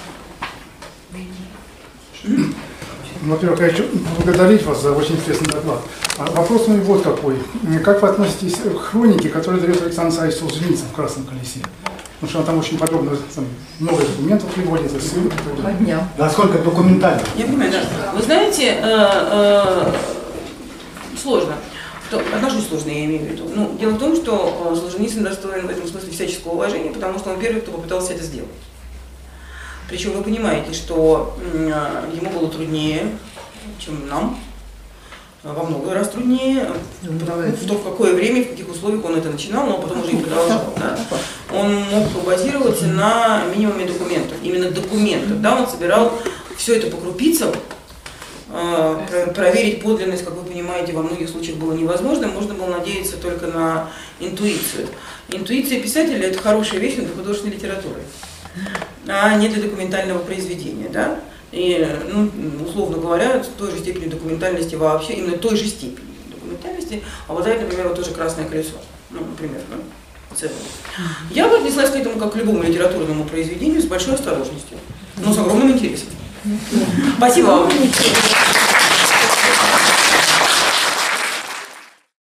Во-первых, я хочу поблагодарить вас за очень интересный доклад. А вопрос у меня вот какой. Как вы относитесь к хронике, которую дает Александр Савич Солженицын в «Красном колесе»? Потому что там очень подробно, там, много документов приводится, ссылки. Насколько документально? Я понимаю, да. Вы знаете, э, э, сложно. Отношусь сложно, я имею в виду. Ну, дело в том, что Солженицын достоин в этом смысле всяческого уважения, потому что он первый, кто попытался это сделать. Причем вы понимаете, что ему было труднее, чем нам, во много раз труднее, потому, в то, в какое время, в каких условиях он это начинал, но потом уже и продолжал. Да. Он мог базироваться на минимуме документов, именно документов. Да, он собирал все это по крупицам. Проверить подлинность, как вы понимаете, во многих случаях было невозможно, можно было надеяться только на интуицию. Интуиция писателя – это хорошая вещь для художественной литературы, а не для документального произведения. Да? И, ну, условно говоря, той же степени документальности вообще, именно той же степени документальности обладает, например, вот тоже «Красное колесо». Ну, например, да? В целом. Я бы отнеслась к этому как к любому литературному произведению с большой осторожностью, но с огромным интересом. Спасибо вам.